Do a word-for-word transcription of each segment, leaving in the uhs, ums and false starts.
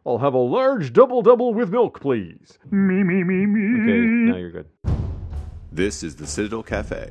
I'll have a large double-double with milk, please. Me, me, me, me. Okay, now you're good. This is the Citadel Cafe.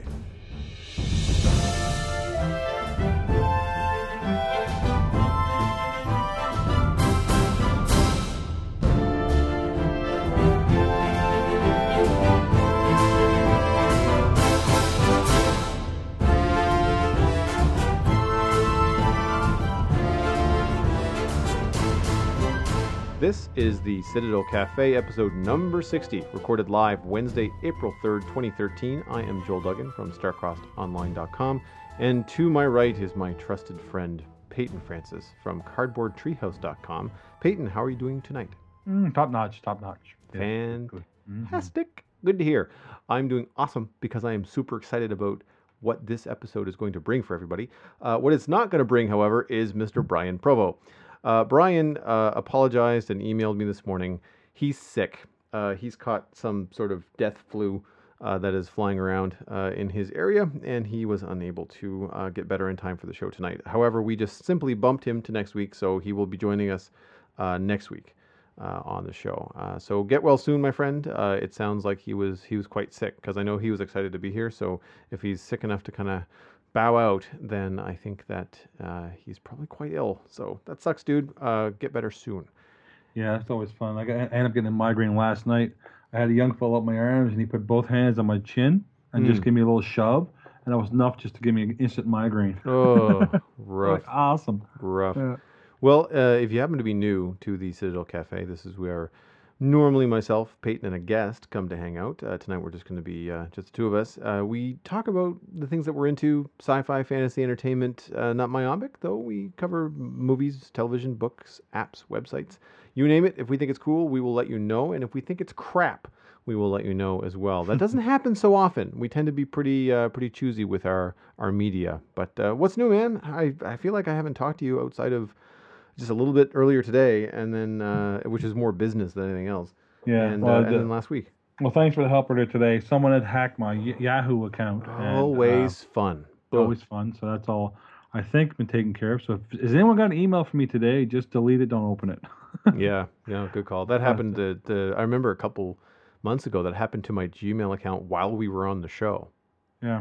This is the Citadel Cafe, episode number sixty, recorded live Wednesday, April third, twenty thirteen. I am Joel Duggan from Starcrossed Online dot com, and to my right is my trusted friend, Peyton Francis from Cardboard Treehouse dot com. Peyton, how are you doing tonight? Mm, top notch, top notch. Fantastic. Mm-hmm. Good to hear. I'm doing awesome because I am super excited about what this episode is going to bring for everybody. Uh, what it's not going to bring, however, is Mister Brian Provo. Uh, Brian uh, apologized and emailed me this morning. He's sick. Uh, he's caught some sort of death flu uh, that is flying around uh, in his area, and he was unable to uh, get better in time for the show tonight. However, we just simply bumped him to next week, so he will be joining us uh, next week uh, on the show. Uh, so get well soon, my friend. Uh, it sounds like he was he was quite sick, because I know he was excited to be here. So if he's sick enough to kind of bow out, then I think that uh, he's probably quite ill. So that sucks, dude. Uh, get better soon. Yeah, it's always fun. Like I ended up getting a migraine last night. I had a young fellow up my arms, and he put both hands on my chin and Mm. just gave me a little shove, and that was enough just to give me an instant migraine. Oh, rough, Like, awesome. rough. Yeah. Well, uh, if you happen to be new to the Citadel Cafe, this is where normally myself, Peyton, and a guest come to hang out. Uh, tonight we're just going to be uh, just the two of us. Uh, we talk about the things that we're into, sci-fi, fantasy, entertainment, uh, not myopic, though. We cover movies, television, books, apps, websites. You name it. If we think it's cool, we will let you know. And if we think it's crap, we will let you know as well. That doesn't happen so often. We tend to be pretty uh, pretty choosy with our, our media. But uh, what's new, man? I, I feel like I haven't talked to you outside of just a little bit earlier today, and then uh, which is more business than anything else. Yeah. And, well, uh, the- and then last week. well, thanks for the help earlier today. Someone had hacked my Y- Yahoo account. and, Always uh, fun. always fun. So that's all I think been taken care of. So if, has anyone got an email from me today? Just delete it. Don't open it. Yeah, yeah, good call. That happened to, to I remember a couple months ago. That happened to my Gmail account while we were on the show. Yeah.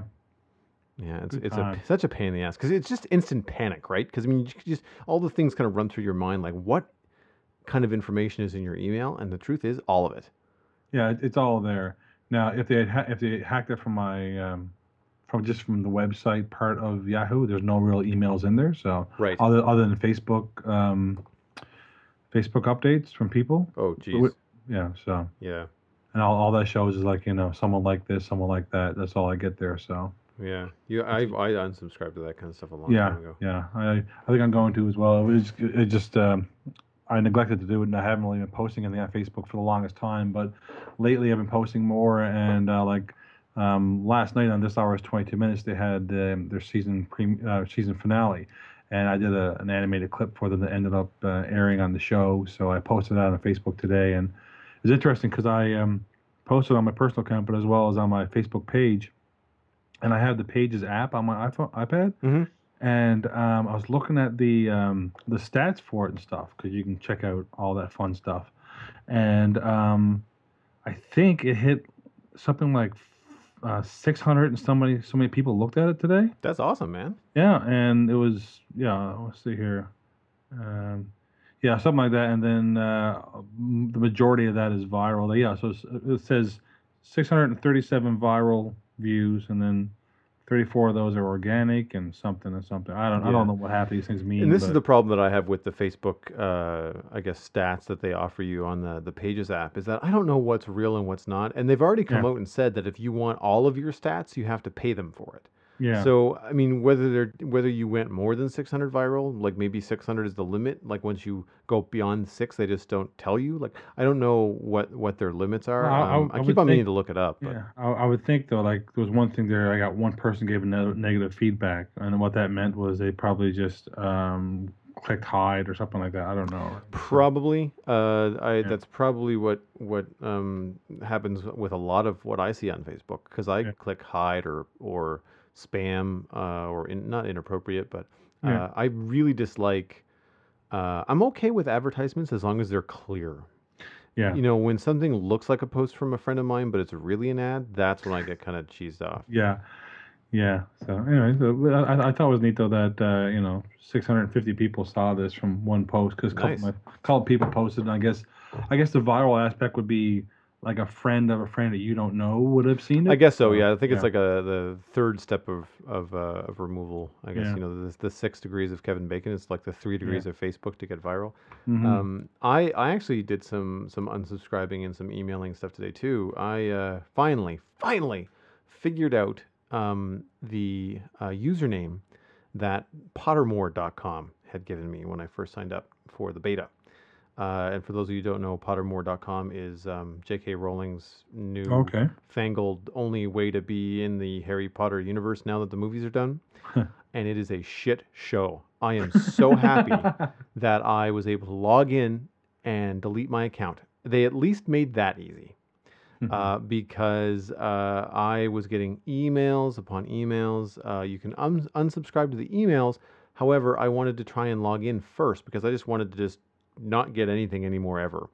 Yeah, it's Good it's a, time. such a pain in the ass because it's just instant panic, right? Because I mean, you just all the things kind of run through your mind, like what kind of information is in your email, and the truth is all of it. Yeah, it, it's all there. Now, if they had ha- if they hacked it from my um, from just from the website part of Yahoo, there's no real emails in there. So Right. other other than Facebook um, Facebook updates from people. Oh, But geez. we- Yeah. So Yeah, and all, all that shows is like you know someone like this, someone like that. That's all I get there. So yeah. You, I I unsubscribed to that kind of stuff a long yeah, time ago. yeah. I I think I'm going to as well. It was it just um, I neglected to do it, and I haven't really been posting anything on Facebook for the longest time. But lately, I've been posting more, and uh, like um, last night on This Hour is twenty-two minutes, they had um, their season pre uh, season finale, and I did a, an animated clip for them that ended up uh, airing on the show. So I posted that on Facebook today, and it was interesting because I um, posted on my personal account, but as well as on my Facebook page, and I have the Pages app on my iPhone iPad. Mm-hmm. And um, I was looking at the um, the stats for it and stuff because you can check out all that fun stuff. And um, I think it hit something like uh, six hundred and somebody so many people looked at it today. That's awesome, man. Yeah, and it was yeah. Let's see here. Um, yeah, something like that. And then uh, m- the majority of that is viral. Yeah, so it's, it says six hundred thirty-seven viral views, and then thirty-four of those are organic and something and something. I don't I Yeah. don't know what half these things mean. And this but is the problem that I have with the Facebook, uh, I guess, stats that they offer you on the, the Pages app is that I don't know what's real and what's not. And they've already come Yeah. out and said that if you want all of your stats, you have to pay them for it. yeah. So, I mean, whether they're whether you went more than six hundred viral, like maybe six hundred is the limit. Like once you go beyond six, they just don't tell you. Like I don't know what, what their limits are. Well, I- I- Um, I, I keep would on meaning think- to look it up. But Yeah, I, I would think though, like there was one thing there. I got one person gave a ne- negative feedback, and what that meant was they probably just um, clicked hide or something like that. I don't know. Probably, uh, I, Yeah. that's probably what what um, happens with a lot of what I see on Facebook because I Yeah. click hide or or spam uh, or in, not inappropriate, but uh, Yeah. I really dislike Uh, I'm okay with advertisements as long as they're clear. Yeah. You know, when something looks like a post from a friend of mine, but it's really an ad, that's when I get kind of cheesed off. Yeah. Yeah. So anyway, so I, I thought it was neat though that uh, you know six hundred fifty people saw this from one post because a couple Nice. my couple people posted. And I guess I guess the viral aspect would be like a friend of a friend that you don't know would have seen it. I guess so. Yeah, I think it's yeah. like a the third step of of, uh, of removal. I guess Yeah. you know the, the six degrees of Kevin Bacon. It's like the three degrees Yeah. of Facebook to get viral. Mhm. Um, I I actually did some some unsubscribing and some emailing stuff today too. I uh, finally finally figured out um, the uh, username that Pottermore dot com had given me when I first signed up for the beta. Uh, and for those of you who don't know, Pottermore dot com is um, J K. Rowling's new Okay. fangled only way to be in the Harry Potter universe now that the movies are done. And it is a shit show. I am so happy that I was able to log in and delete my account. They at least made that easy. Uh, because uh, I was getting emails upon emails. Uh, you can un- unsubscribe to the emails. However, I wanted to try and log in first because I just wanted to just not get anything anymore ever.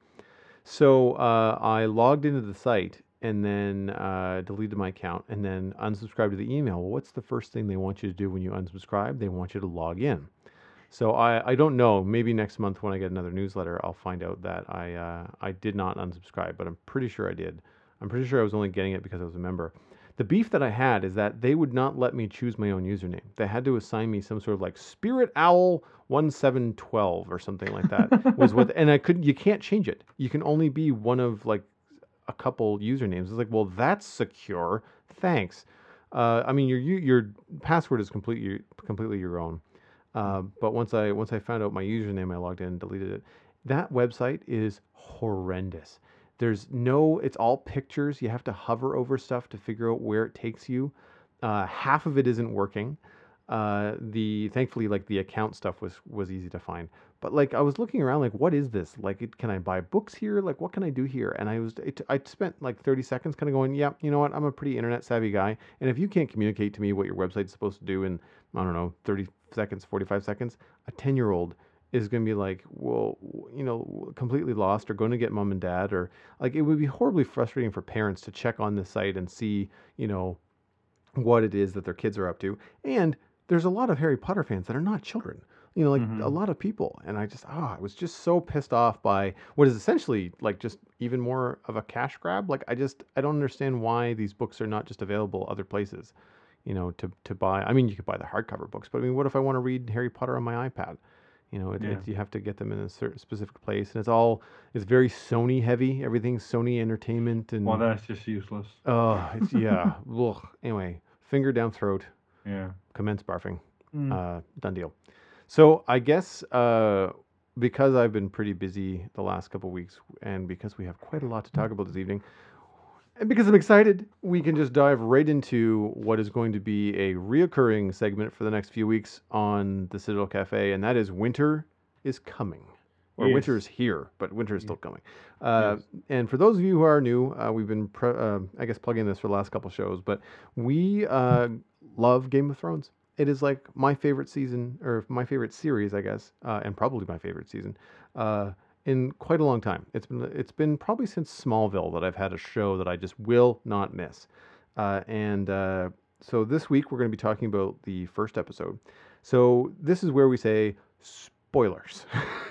So uh, I logged into the site and then uh, deleted my account and then unsubscribed to the email. Well, what's the first thing they want you to do when you unsubscribe? They want you to log in. So I, I don't know. Maybe next month when I get another newsletter, I'll find out that I uh, I did not unsubscribe, but I'm pretty sure I did. I'm pretty sure I was only getting it because I was a member. The beef that I had is that they would not let me choose my own username. They had to assign me some sort of like Spirit Owl one seven one two or something like that. was what, and I couldn't. You can't change it. You can only be one of like a couple usernames. It's like, well, that's secure. Thanks. Uh, I mean, your your your password is completely completely your own. Uh, but once I once I found out my username, I logged in and deleted it. That website is horrendous. There's no, it's all pictures. You have to hover over stuff to figure out where it takes you. Uh, half of it isn't working. Uh, the thankfully, like the account stuff was was easy to find. But like I was looking around, like what is this? Like, it, can I buy books here? Like, what can I do here? And I was, it, I spent like thirty seconds, kind of going, yeah, you know what? I'm a pretty internet savvy guy, and if you can't communicate to me what your website's supposed to do in, I don't know, thirty seconds, forty-five seconds, a ten year old is going to be like, well, you know, completely lost or going to get mom and dad, or like it would be horribly frustrating for parents to check on the site and see, you know, what it is that their kids are up to. And there's a lot of Harry Potter fans that are not children, you know, like Mhm. a lot of people. And I just, ah, I was just so pissed off by what is essentially like just even more of a cash grab. Like, I just, I don't understand why these books are not just available other places, you know, to, to buy. I mean, you could buy the hardcover books, but I mean, what if I want to read Harry Potter on my iPad? You know, it, Yeah. it, you have to get them in a certain specific place, and it's all, it's very Sony heavy. Everything's Sony Entertainment, and Well, that's just useless. oh, it's yeah. Ugh. Anyway, finger down throat, Yeah. commence barfing. Mm. Uh, done deal. So I guess uh, because I've been pretty busy the last couple of weeks, and because we have quite a lot to talk about this evening, and because I'm excited, we can just dive right into what is going to be a reoccurring segment for the next few weeks on the Citadel Cafe, and that is Winter is Coming. Or Yes. winter is here, but winter is still coming. Uh, Yes. And for those of you who are new, uh, we've been, pre- uh, I guess, plugging this for the last couple shows, but we uh, love Game of Thrones. It is like my favorite season, or my favorite series, I guess, uh, and probably my favorite season, uh, in quite a long time. It's been it's been probably since Smallville that I've had a show that I just will not miss. Uh, and uh, so this week we're going to be talking about the first episode. So this is where we say spoilers.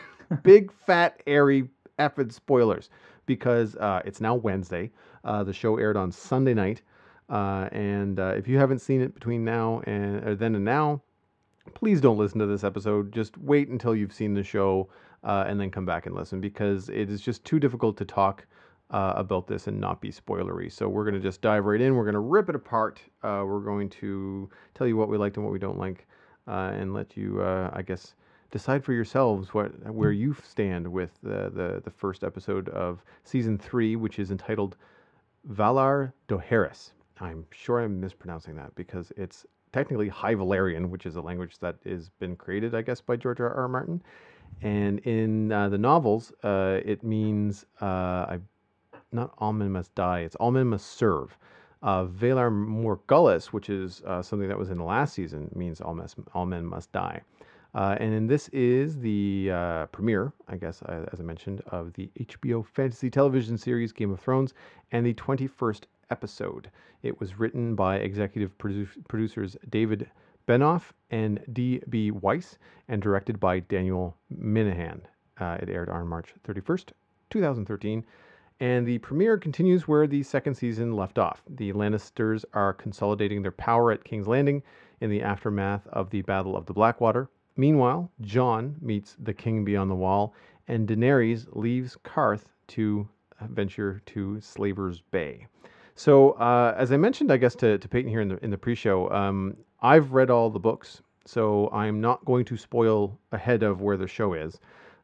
Big, fat, airy, effing spoilers. Because uh, it's now Wednesday. Uh, the show aired on Sunday night. Uh, and uh, if you haven't seen it between now and or then and now, please don't listen to this episode. Just wait until you've seen the show uh, and then come back and listen, because it is just too difficult to talk uh, about this and not be spoilery. So we're going to just dive right in. We're going to rip it apart. Uh, we're going to tell you what we liked and what we don't like, uh, and let you, uh, I guess, decide for yourselves what where you stand with the, the, the first episode of season three, which is entitled Valar Dohaeris. I'm sure I'm mispronouncing that because it's technically High Valyrian, which is a language that has been created, I guess, by George R. R. Martin. And in uh, the novels, uh, it means uh, I, not all men must die. It's all men must serve. Uh, Valar Morghulis, which is uh, something that was in the last season, means all, mes- all men must die. Uh, and then this is the uh, premiere, I guess, uh, as I mentioned, of the H B O fantasy television series Game of Thrones, and the twenty-first episode. It was written by executive produ- producers David Benoff and D B. Weiss, and directed by Daniel Minahan. Uh, it aired on March thirty-first, twenty thirteen. And the premiere continues where the second season left off. The Lannisters are consolidating their power at King's Landing in the aftermath of the Battle of the Blackwater. Meanwhile, Jon meets the King beyond the Wall, and Daenerys leaves Qarth to venture to Slaver's Bay. So, uh, as I mentioned, I guess to, to Peyton here in the in the pre-show, um, I've read all the books, so I'm not going to spoil ahead of where the show is.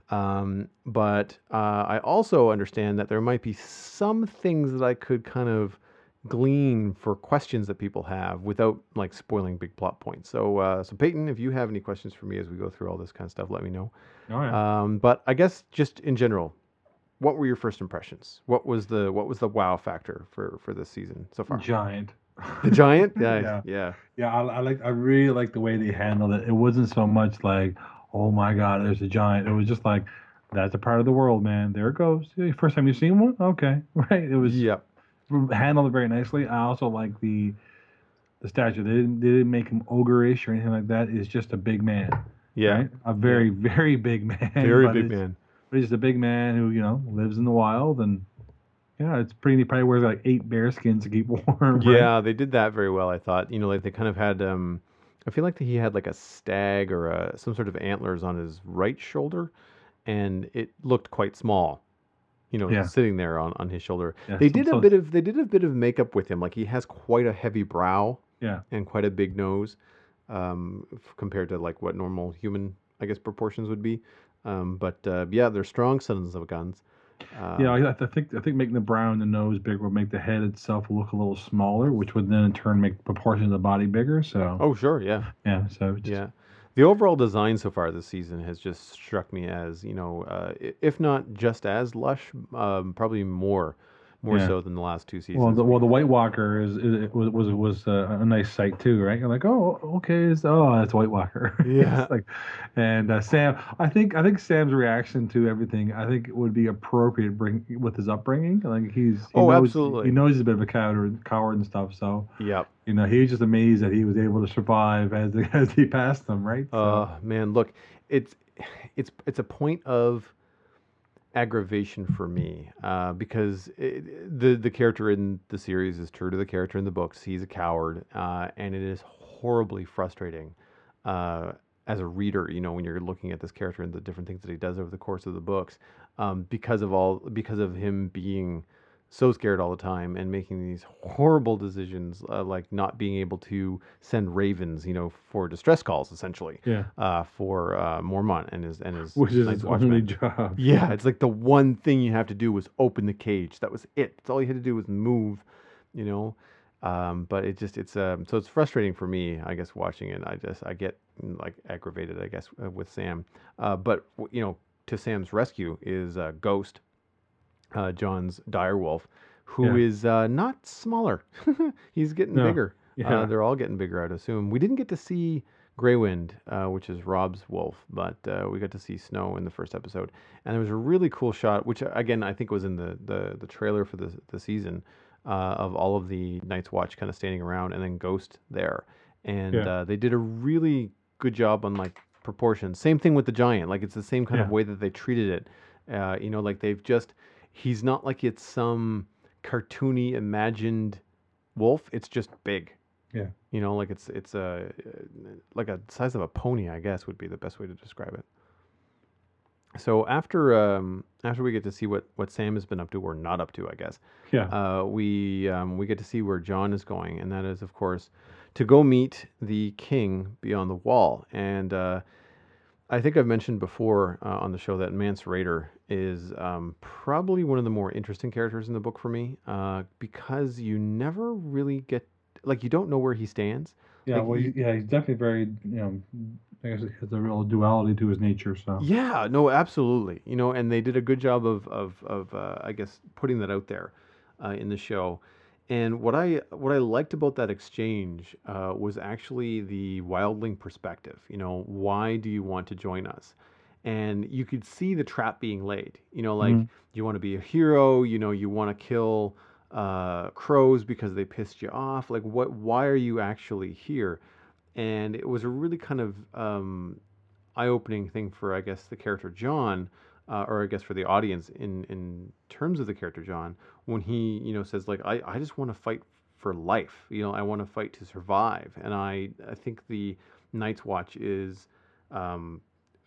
Um, but uh, I also understand that there might be some things that I could kind of glean for questions that people have without like spoiling big plot points. So, uh, so Peyton, if you have any questions for me as we go through all this kind of stuff, let me know. Oh yeah. Um, but I guess just in general, what were your first impressions? What was the what was the wow factor for for this season so far? Giant. The giant? Yeah, Yeah. yeah, Yeah, I, I like. I really like the way they handled it. It wasn't so much like, "Oh my God, there's a giant." It was just like, "That's a part of the world, man. There it goes. Hey, first time you've seen one, okay, right?" It was yep, handled very nicely. I also like the the statue. They didn't they didn't make him ogre-ish or anything like that. It's just a big man, yeah, right? A very very big man. very but big it's- man. But he's just a big man who you know lives in the wild and. Yeah, it's pretty. He probably wears like eight bear skins to keep warm. Right? Yeah, they did that very well. I thought, you know, like they kind of had. Um, I feel like he had like a stag or a, some sort of antlers on his right shoulder, and it looked quite small. You know, Yeah. sitting there on, on his shoulder. Yeah, they some- did a some- bit of they did a bit of makeup with him. Like he has quite a heavy brow Yeah. and quite a big nose, um, f- compared to like what normal human, I guess, proportions would be. Um, but uh, yeah, they're strong sons of guns. Um, Yeah, I, I think I think making the brow and the nose bigger would make the head itself look a little smaller, which would then in turn make the proportion of the body bigger. So Oh, sure, yeah. yeah, so it's just, Yeah. The overall design so far this season has just struck me as, you know, uh, i- if not just as lush, um, probably more, more Yeah. so than the last two seasons. well, the well the White Walker is, is it was was was uh, a nice sight too, right? You're like, oh, okay, it's, oh, that's White Walker. Yeah. It's like, and uh, Sam, I think I think Sam's reaction to everything, I think it would be appropriate bring with his upbringing. Like he's he Oh, knows, absolutely. he knows he's a bit of a coward, coward and stuff. So Yep. you know, he was just amazed that he was able to survive as as he passed them, right? So, Uh, man, look, it's it's it's a point of aggravation for me uh, because it, the the character in the series is true to the character in the books. He's a coward, uh, and it is horribly frustrating uh, as a reader. You know, when you're looking at this character and the different things that he does over the course of the books, um, because of all because of him being so scared all the time and making these horrible decisions, uh, like not being able to send ravens, you know, for distress calls, essentially, yeah, uh, for uh, Mormont and his and his which is Night's his Watchman. only job. Yeah, it's like the one thing you have to do was open the cage. That was it. That's all you had to do was move, you know. Um, but it just it's um so it's frustrating for me, I guess, watching it. I just I get mm, like aggravated, I guess, uh, with Sam. Uh, but w- you know, to Sam's rescue is uh, Ghost, uh, John's direwolf, who Yeah. is uh, not smaller. He's getting No. bigger. Yeah. Uh, they're all getting bigger, I'd assume. We didn't get to see Greywind, uh, which is Rob's wolf, but uh, we got to see Snow in the first episode, and there was a really cool shot, which uh, again I think was in the the, the trailer for the the season, uh, of all of the Night's Watch kind of standing around, and then Ghost there, and Yeah. uh, they did a really good job on like proportions. Same thing with the giant, like it's the same kind of Yeah. way that they treated it. Uh, you know, like they've just he's not like it's some cartoony imagined wolf. It's just big. Yeah. You know, like it's it's a like a size of a pony, I guess would be the best way to describe it. So after um, after we get to see what, what Sam has been up to or not up to, I guess, Yeah. uh, we um, we get to see where Jon is going, and that is, of course, to go meet the king beyond the wall. And uh, I think I've mentioned before uh, on the show that Mance Rayder is um, probably one of the more interesting characters in the book for me, uh, because you never really get like you don't know where he stands. Yeah, Like, well, he- he- yeah, he's definitely very, you know, I guess he has a real duality to his nature. So Yeah, no, absolutely. You know, and they did a good job of of of uh, I guess putting that out there uh, in the show. And what I what I liked about that exchange uh, was actually the wildling perspective. You know, why do you want to join us? And you could see the trap being laid. You know, like Mm. you want to be a hero. You know, you want to kill uh, crows because they pissed you off. Like, what? Why are you actually here? And it was a really kind of um, eye-opening thing for, I guess, the character John, uh, or I guess for the audience in in terms of the character John, when he you know says like I I just want to fight for life. You know, I want to fight to survive, and I I think the Night's Watch is. Um,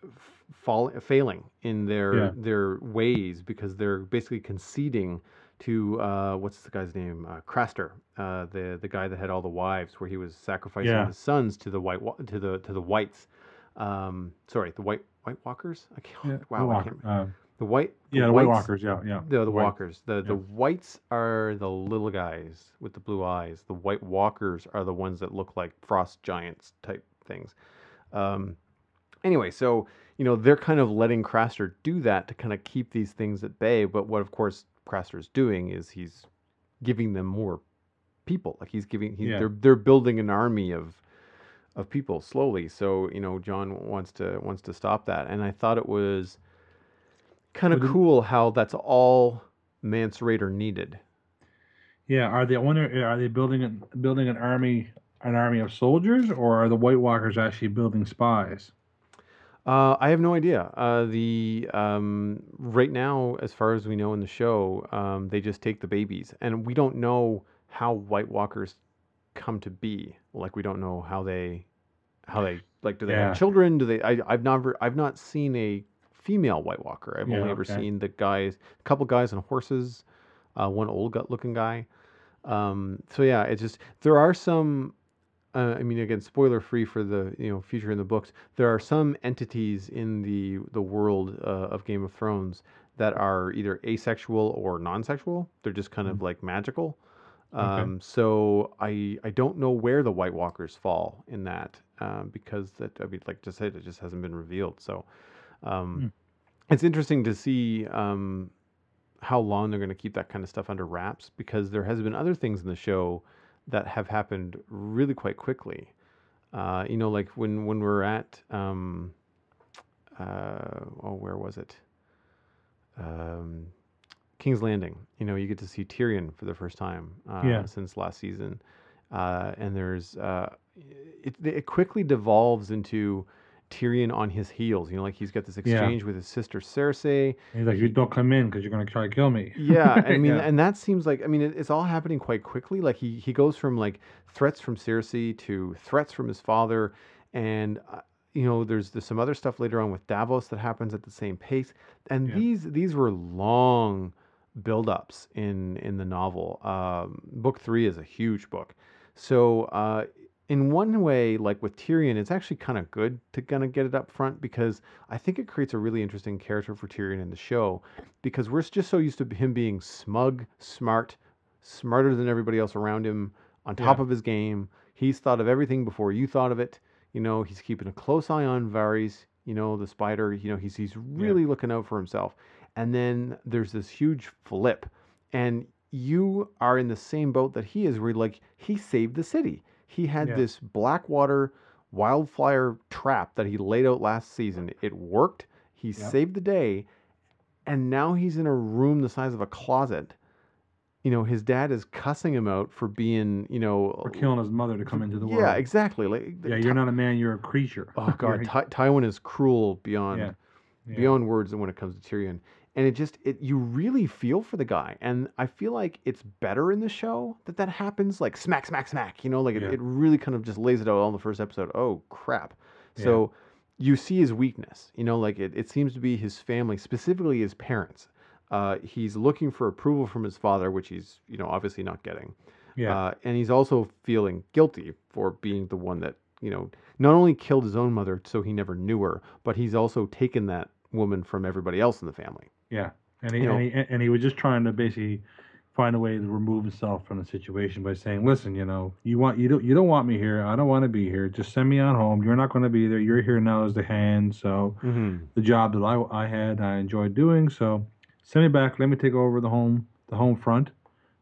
fall, failing in their Yeah. their ways because they're basically conceding to uh, what's the guy's name, uh, Craster, uh, the the guy that had all the wives, where he was sacrificing Yeah. his sons to the white wa- to the to the whites. Um, sorry, the white White Walkers. I Yeah. can't. The Wow, I walk. can't. Uh, The white the yeah. The White whites. Walkers. Yeah. Yeah. The the The white. walkers. The the Yeah. whites are the little guys with the blue eyes. The white walkers are the ones that look like frost giants type things. Um, anyway, so you know they're kind of letting Craster do that to kind of keep these things at bay. But what, of course, Craster's doing is he's giving them more people. Like he's giving, he's Yeah. they're they're building an army of of people slowly. So you know John wants to wants to stop that, and I thought it was kind of But then, cool how that's all Mance Rayder needed. yeah. Are they? I wonder. Are they building an building an army an army of soldiers, or are the White Walkers actually building spies? Uh, I have no idea. Uh, the um, right now, as far as we know in the show, um, they just take the babies, and we don't know how White Walkers come to be. Like we don't know how they how they like. Do they have Yeah. children? Do they? I, I've never I've not seen a female White Walker. I've Yeah. only ever Okay. seen the guys, a couple guys on horses, uh, one old gut looking guy. Um, so yeah, it's just there are some uh, I mean, again, spoiler free for the you know future in the books. There are some entities in the the world uh, of Game of Thrones that are either asexual or non-sexual. They're just kind of Mm. like magical. Okay. Um, so I I don't know where the White Walkers fall in that um, because that I mean, like just said, it just hasn't been revealed. So um, Mm. it's interesting to see um, how long they're going to keep that kind of stuff under wraps because there has been other things in the show that have happened really quite quickly. Uh, you know, like when when we're at um, uh, oh, where was it? Um, King's Landing. You know, you get to see Tyrion for the first time uh, Yeah. since last season, uh, and there's uh, it, it quickly devolves into Tyrion on his heels. You know, like he's got this Yeah. exchange with his sister Cersei. He's like, you He, don't come in because you're gonna try to kill me. yeah, and I mean, Yeah. and that seems like I mean, it, it's all happening quite quickly. Like he he goes from like threats from Cersei to threats from his father, and uh, you know, there's there's some other stuff later on with Davos that happens at the same pace. And Yeah. these these were long build-ups in in the novel. Um, book three is a huge book, so uh, in one way, like with Tyrion, it's actually kind of good to kind of get it up front because I think it creates a really interesting character for Tyrion in the show because we're just so used to him being smug, smart, smarter than everybody else around him, on top Yeah. of his game. He's thought of everything before you thought of it. You know, he's keeping a close eye on Varys, you know, the spider. You know, he's he's Yeah. really looking out for himself. And then there's this huge flip, and you are in the same boat that he is, where like he saved the city. He had Yeah. this Blackwater wildfire trap that he laid out last season. It worked. He Yep. saved the day, and now he's in a room the size of a closet. You know, his dad is cussing him out for being, you know, For killing his mother to come into the yeah, world. exactly. Like, Yeah, you're not a man, you're a creature. oh god, You're- Ty- Tywin is cruel beyond yeah. Yeah. beyond words when it comes to Tyrion. And it just it you really feel for the guy, and I feel like it's better in the show that that happens, like smack, smack, smack. You know, like it, Yeah. it really kind of just lays it out all in the first episode. Oh crap! Yeah. So you see his weakness. You know, like it, it seems to be his family, specifically his parents. Uh, he's looking for approval from his father, which he's you know obviously not getting. Yeah. Uh, and he's also feeling guilty for being the one that you know not only killed his own mother, so he never knew her, but he's also taken that woman from everybody else in the family. Yeah, and he, You know- and he and he was just trying to basically find a way to remove himself from the situation by saying, "Listen, you know, you want you don't you don't want me here. I don't want to be here. Just send me on home. You're not going to be there. You're here now as the hand. So Mm-hmm. the job that I I had, I enjoyed doing. So send me back. Let me take over the home the home front,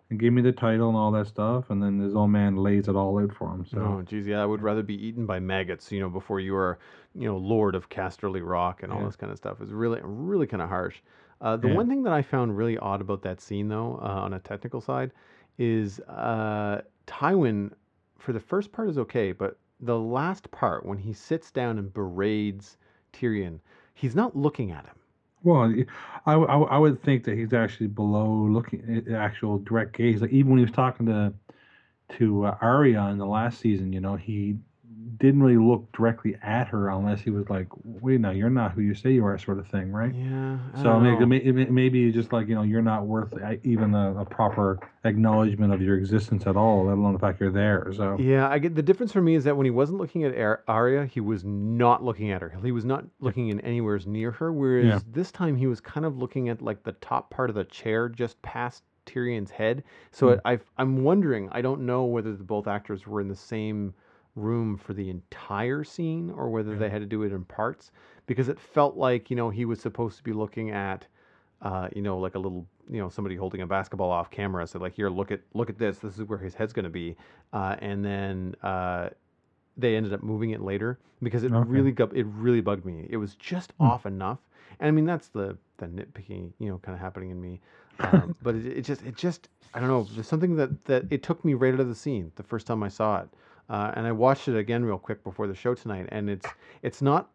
and give me the title and all that stuff, and then this old man lays it all out for him. So Oh, geez, yeah, I would rather be eaten by maggots, you know, before you are, you know, Lord of Casterly Rock and all yeah, this kind of stuff. It's really, really kind of harsh. Uh, the yeah. one thing that I found really odd about that scene, though, uh, on a technical side, is uh, Tywin, for the first part, is okay, but the last part, when he sits down and berades Tyrion, he's not looking at him. Well, y- I, w- I, w- I would think that he's actually below looking at actual direct gaze. Like even when he was talking to to uh, Arya in the last season, you know, he didn't really look directly at her unless he was like, "Wait, now you're not who you say you are," sort of thing, right? Yeah, I So don't maybe know. maybe it's just like you know you're not worth uh, even a, a proper acknowledgement of your existence at all, let alone the fact you're there. So Yeah, I get the difference for me is that when he wasn't looking at Ar- Arya, he was not looking at her. He was not looking in anywhere near her. yeah, Whereas this time he was kind of looking at like the top part of the chair just past Tyrion's head. So mm, it, I, I'm wondering. I don't know whether the, both actors were in the same room for the entire scene or whether yeah, they had to do it in parts because it felt like you know he was supposed to be looking at uh, you know, like a little, you know, somebody holding a basketball off camera. So like, here, look at look at this. This is where his head's going to be. Uh, and then uh, they ended up moving it later because it okay, really got it really bugged me. It was just mm. off enough. And I mean, that's the the nitpicking, you know, kind of happening in me. Um, but it, it just it just I don't know. There's something that that it took me right out of the scene the first time I saw it. Uh, and I watched it again real quick before the show tonight, and it's it's not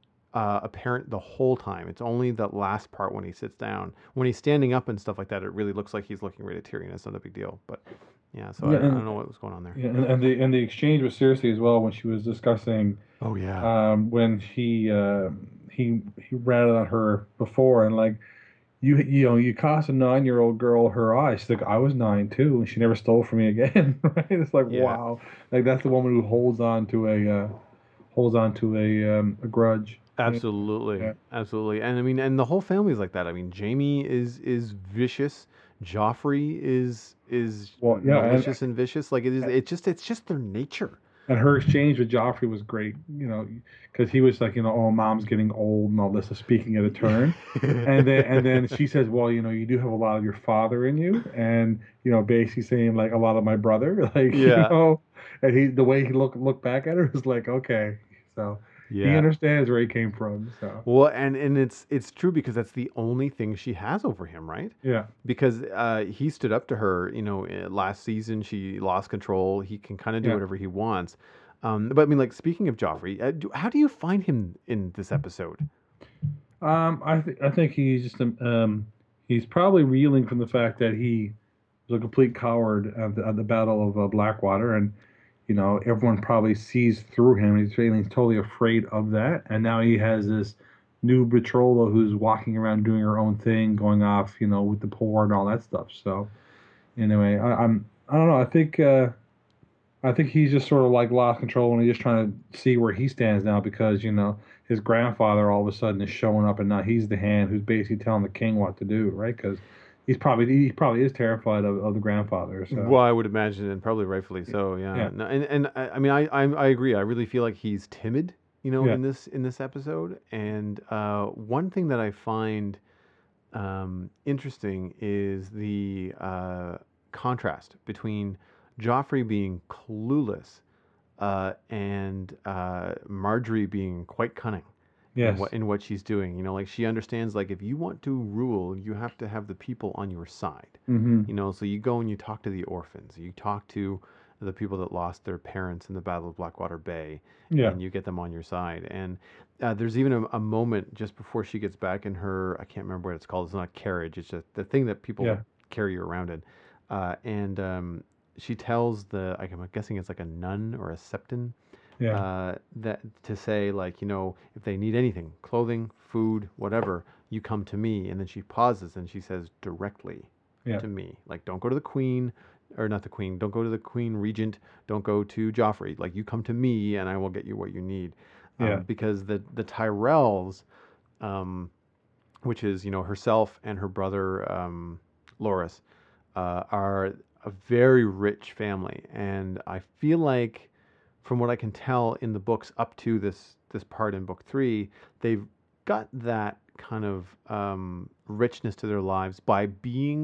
uh, apparent the whole time. It's only the last part when he sits down. When he's standing up and stuff like that, it really looks like he's looking right at Tyrion. It's not a big deal. But yeah, so I Yeah, don't, I and don't know what was going on there. yeah, and, and the and the exchange with Cersei as well when she was discussing Oh yeah, um, when he uh, he he ratted on her before and like you you know you cost a nine year old girl her eyes. She's like I was nine too, and she never stole from me again. Right? It's like yeah, wow, like that's the woman who holds on to a uh, holds on to a um, a grudge. Yeah, absolutely, yeah, absolutely. And I mean, and the whole family's like that. I mean, Jamie is is vicious. Joffrey is is well, yeah, and malicious and vicious. Like it is. It just it's just their nature. and her exchange with Joffrey was great. You know, because he was like, you know, oh, mom's getting old and all this, so speaking at a turn. And then and then she says, well, you know, you do have a lot of your father in you, and you know, basically saying like a lot of my brother, like you Yeah, know, and he the way he looked looked back at her was like, okay, so he yeah. understands where he came from. So Well, and and it's it's true because that's the only thing she has over him, right? yeah, Because uh, he stood up to her, you know, eh, last season she lost control. He can kind of do yeah. whatever he wants. Um, but I mean, like speaking of Joffrey, uh, do, how do you find him in this episode? Um, I th- I think he's just um um, he's probably reeling from the fact that he was a complete coward at the, at the Battle of uh, Blackwater, and you know everyone probably sees through him. He's feeling totally afraid of that, and now he has this new betrothal who's walking around doing her own thing, going off, you know, with the poor and all that stuff. So anyway, I, I'm I don't know. I think uh, I think he's just sort of like lost control and he's just trying to see where he stands now because you know his grandfather all of a sudden is showing up and now he's the hand who's basically telling the king what to do, right? Because he's probably he probably is terrified of, of the grandfather. So Well, I would imagine, and probably rightfully so. Yeah. yeah, No, and and I, I mean, I, I I agree. I really feel like he's timid, you know, yeah, in this in this episode. And uh, one thing that I find um, interesting is the uh, contrast between Joffrey being clueless uh, and uh, Marjorie being quite cunning in yes, what in what she's doing. You know, like she understands like if you want to rule, you have to have the people on your side. mm-hmm, You know, so you go and you talk to the orphans, you talk to the people that lost their parents in the Battle of Blackwater Bay, yeah, and you get them on your side. And uh, there's even a, a moment just before she gets back in her, I can't remember what it's called. It's not a carriage. It's just the thing that people yeah, carry you around in. Uh, and um, she tells the, I'm guessing it's like a nun or a septon, yeah, uh, that to say like, you know, if they need anything, clothing, food, whatever, you come to me. And then she pauses and she says directly yeah, to me. Like, don't go to the queen, or not the queen. Don't go to the queen regent. Don't go to Joffrey. Like, you come to me, and I will get you what you need. yeah, Um, because the the Tyrells, um, which is you know herself and her brother um, Loras, uh, are a very rich family, and I feel like, from what I can tell in the books up to this this part in book three, they've got that kind of um, richness to their lives by being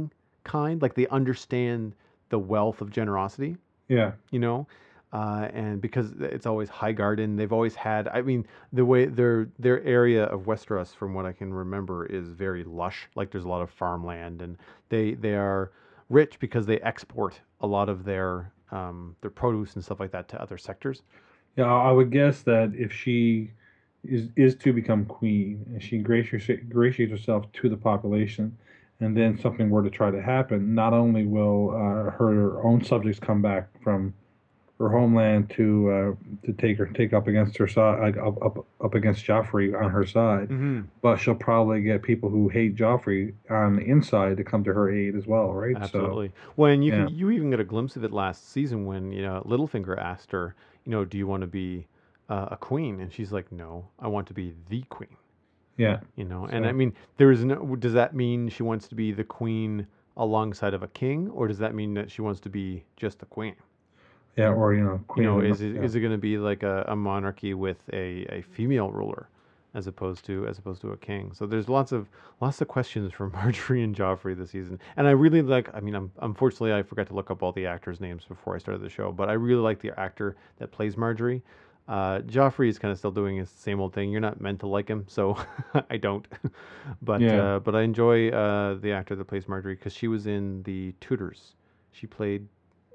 kind. Like they understand the wealth of generosity, Yeah. you know, uh, and because it's always Highgarden, they've always had. I mean, the way their their area of Westeros, from what I can remember, is very lush. Like there's a lot of farmland, and they they are rich because they export a lot of their um, their produce and stuff like that to other sectors. Yeah, I I would guess that if she is is to become queen and she ingratiates ingratiates herself to the population, and then something were to try to happen, not only will uh, her own subjects come back from her homeland to uh, to take her take up against her side, up, up up against Joffrey on her side, Mm-hmm. but she'll probably get people who hate Joffrey on the inside to come to her aid as well, right? So Absolutely. When you yeah, can, you even get a glimpse of it last season when you know Littlefinger asked her, you know, do you want to be uh, a queen? And she's like, no, I want to be the queen. yeah. You know, and I So mean, there is no. Does that mean she wants to be the queen alongside of a king, or does that mean that she wants to be just the queen? yeah, or you know, You queen know, of the is North. it Yeah. is it going to be like a, a monarchy with a, a female ruler, as opposed to as opposed to a king? So there's lots of lots of questions for Marjorie and Joffrey this season, and I really like. I mean, I'm, unfortunately, I forgot to look up all the actors' names before I started the show, but I really like the actor that plays Marjorie. Uh, Joffrey is kind of still doing his same old thing. You're not meant to like him, so I don't. but Yeah. uh, but I enjoy uh, the actor that plays Marjorie because she was in the Tudors. She played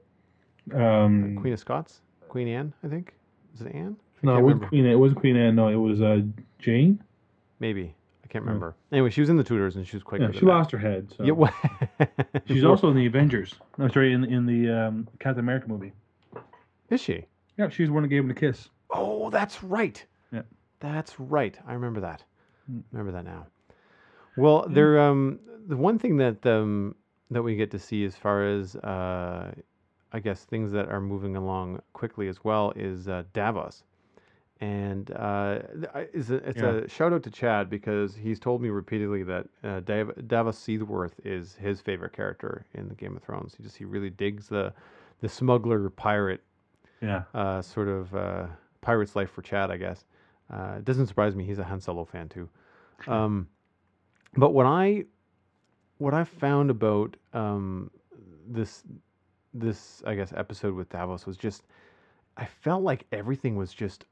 uh, Um, Queen of Scots, Queen Anne, I think. Is it Anne? I no, can't it wasn't remember. Queen Anne. It wasn't Queen Anne. No, it was uh, Jane. Maybe I can't Yeah. remember. Anyway, she was in the Tudors and she was quite Yeah, good she at that. lost her head. So Yeah, well, she's well, also in the Avengers. No, sorry, in in the um, Captain America movie. is she? Yeah, she's the one that gave him the kiss. Oh, that's right. Yeah. That's right. I remember that. Mm. Remember that now. Well, Yeah. there. Um, the one thing that um that we get to see as far as uh, I guess things that are moving along quickly as well is uh, Davos. And uh, th- I- it's a, it's Yeah. a shout out to Chad because he's told me repeatedly that uh, Dav- Davos Seaworth is his favorite character in the Game of Thrones. He just he really digs the the smuggler pirate Yeah. uh, sort of uh, pirate's life for Chad, I guess. Uh, it doesn't surprise me. He's a Han Solo fan too. Um, but what I what I found about um, this this I guess episode with Davos was just I felt like everything was just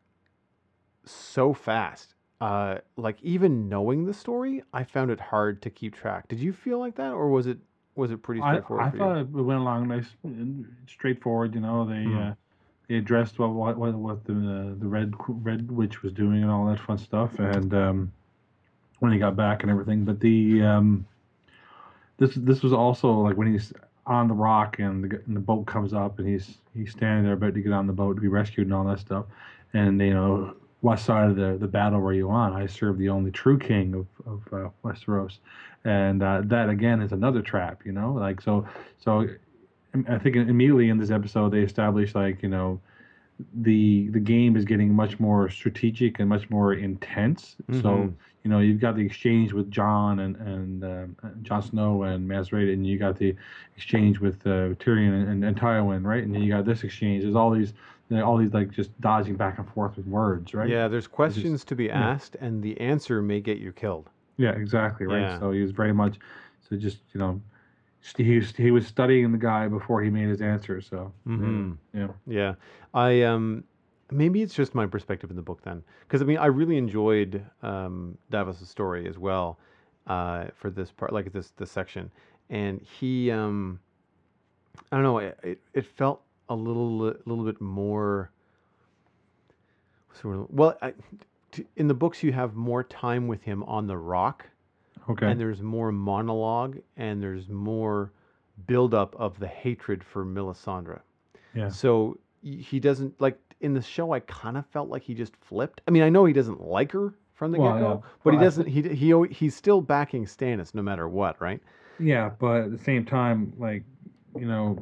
so fast. Uh, like even knowing the story, I found it hard to keep track. Did you feel like that, or was it was it pretty I straightforward I for thought you? it went along nice, and straightforward. You know, they Hmm. uh, they addressed what what what, what the the red red witch was doing and all that fun stuff, and um, when he got back and everything. But the um, this this was also like when he's on the rock and the and the boat comes up and he's he's standing there about to get on the boat to be rescued and all that stuff, and you know. What side of the, the battle were you on? I serve the only true king of, of uh, Westeros, and uh, that again is another trap, you know. Like so, so I think immediately in this episode they established like you know the the game is getting much more strategic and much more intense. Mm-hmm. So you know you've got the exchange with Jon and and um, Jon Snow and Maz Raider, and you got the exchange with uh, Tyrion and, and, and Tywin, right? And then you got this exchange. There's all these you know, all these like just dodging back and forth with words, right? Yeah, there's Which is questions to be yeah, asked, and the answer may get you killed. yeah, exactly, right. Yeah. So he was very much so just you know he was, he was studying the guy before he made his answer. So Mm-hmm. yeah, yeah. Yeah, I um maybe it's just my perspective in the book then, because I mean I really enjoyed um Davos's story as well, uh for this part like this this section, and he um I don't know it it, it felt a little a little bit more sort of well I, t- in the books you have more time with him on the rock, Okay. and there's more monologue and there's more buildup of the hatred for Melisandre. Yeah. So y- he doesn't like in the show. I kind of felt like he just flipped. I mean, I know he doesn't like her from the Well, get go, yeah. but he Well, I doesn't. He he al- he's still backing Stannis no matter what, right? Yeah, but at the same time, like, you know,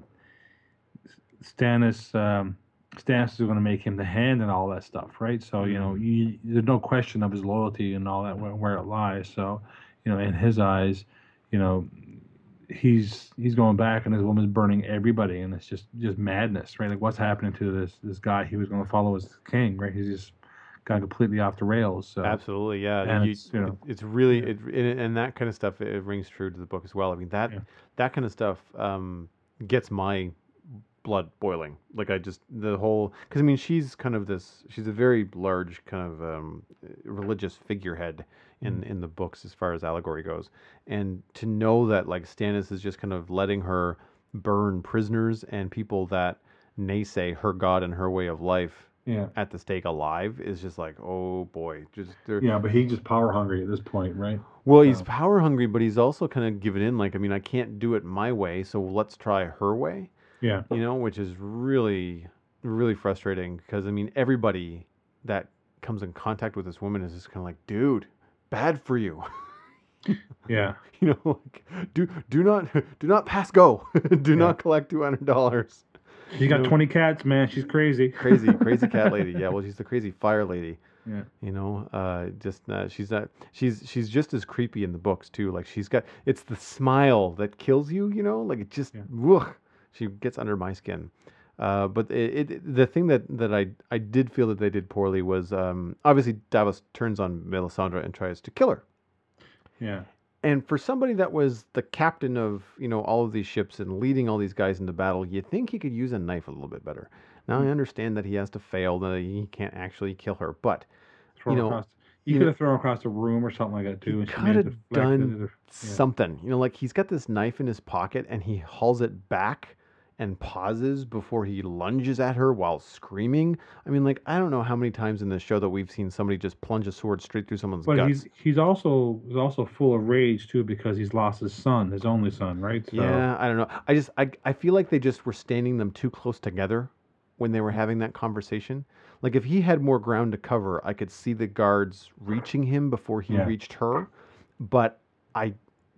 Stannis, um, Stannis is going to make him the hand and all that stuff, right? So, you know, Mm. you, there's no question of his loyalty and all that where, where it lies. So, you know, in his eyes, you know, he's he's going back and this woman's burning everybody, and it's just just madness, right? Like, what's happening to this this guy he was going to follow as king, right? He's just gone completely off the rails. So Absolutely, yeah. and You, it's you it, know it's really yeah it, and and that kind of stuff it rings true to the book as well. I mean that yeah that kind of stuff um, gets my blood boiling. Like I just the whole because I mean she's kind of this she's a very large kind of um, religious figurehead in mm, in the books as far as allegory goes, and to know that like Stannis is just kind of letting her burn prisoners and people that naysay her god and her way of life yeah at the stake alive is just like oh boy just there. yeah. But he's just power hungry at this point, right? Well, he's So power hungry, but he's also kind of given in. Like, I mean, I can't do it my way, so let's try her way. yeah You know, which is really, really frustrating because I mean, everybody that comes in contact with this woman is just kind of like, dude, bad for you. yeah. You know, like, do do not do not pass go. Do Yeah. not collect two hundred dollars. She got twenty cats, man. She's crazy. Crazy, crazy cat lady. Yeah, well, she's the crazy fire lady. Yeah. You know, uh, just uh, she's not. She's she's just as creepy in the books too. Like she's got. It's the smile that kills you. You know, like it just. Yeah. Ugh, she gets under my skin. Uh, but it, it the thing that, that I I did feel that they did poorly was um, obviously Davos turns on Melisandre and tries to kill her. Yeah. And for somebody that was the captain of you know all of these ships and leading all these guys into battle, you think he could use a knife a little bit better. Now I understand that he has to fail, that he can't actually kill her, but Throw you her know, across. You, you could know, have thrown her across the room or something like that too. he and she could may have deflected done it or- yeah. something. You know, like he's got this knife in his pocket and he hauls it back and pauses before he lunges at her while screaming. I mean, like I don't know how many times in this show that we've seen somebody just plunge a sword straight through someone's But guts. he's he's also he's also full of rage too because he's lost his son, his only son, right? So Yeah, I don't know. I just I I feel like they just were standing them too close together when they were having that conversation. Like if he had more ground to cover, I could see the guards reaching him before he Yeah. reached her. But I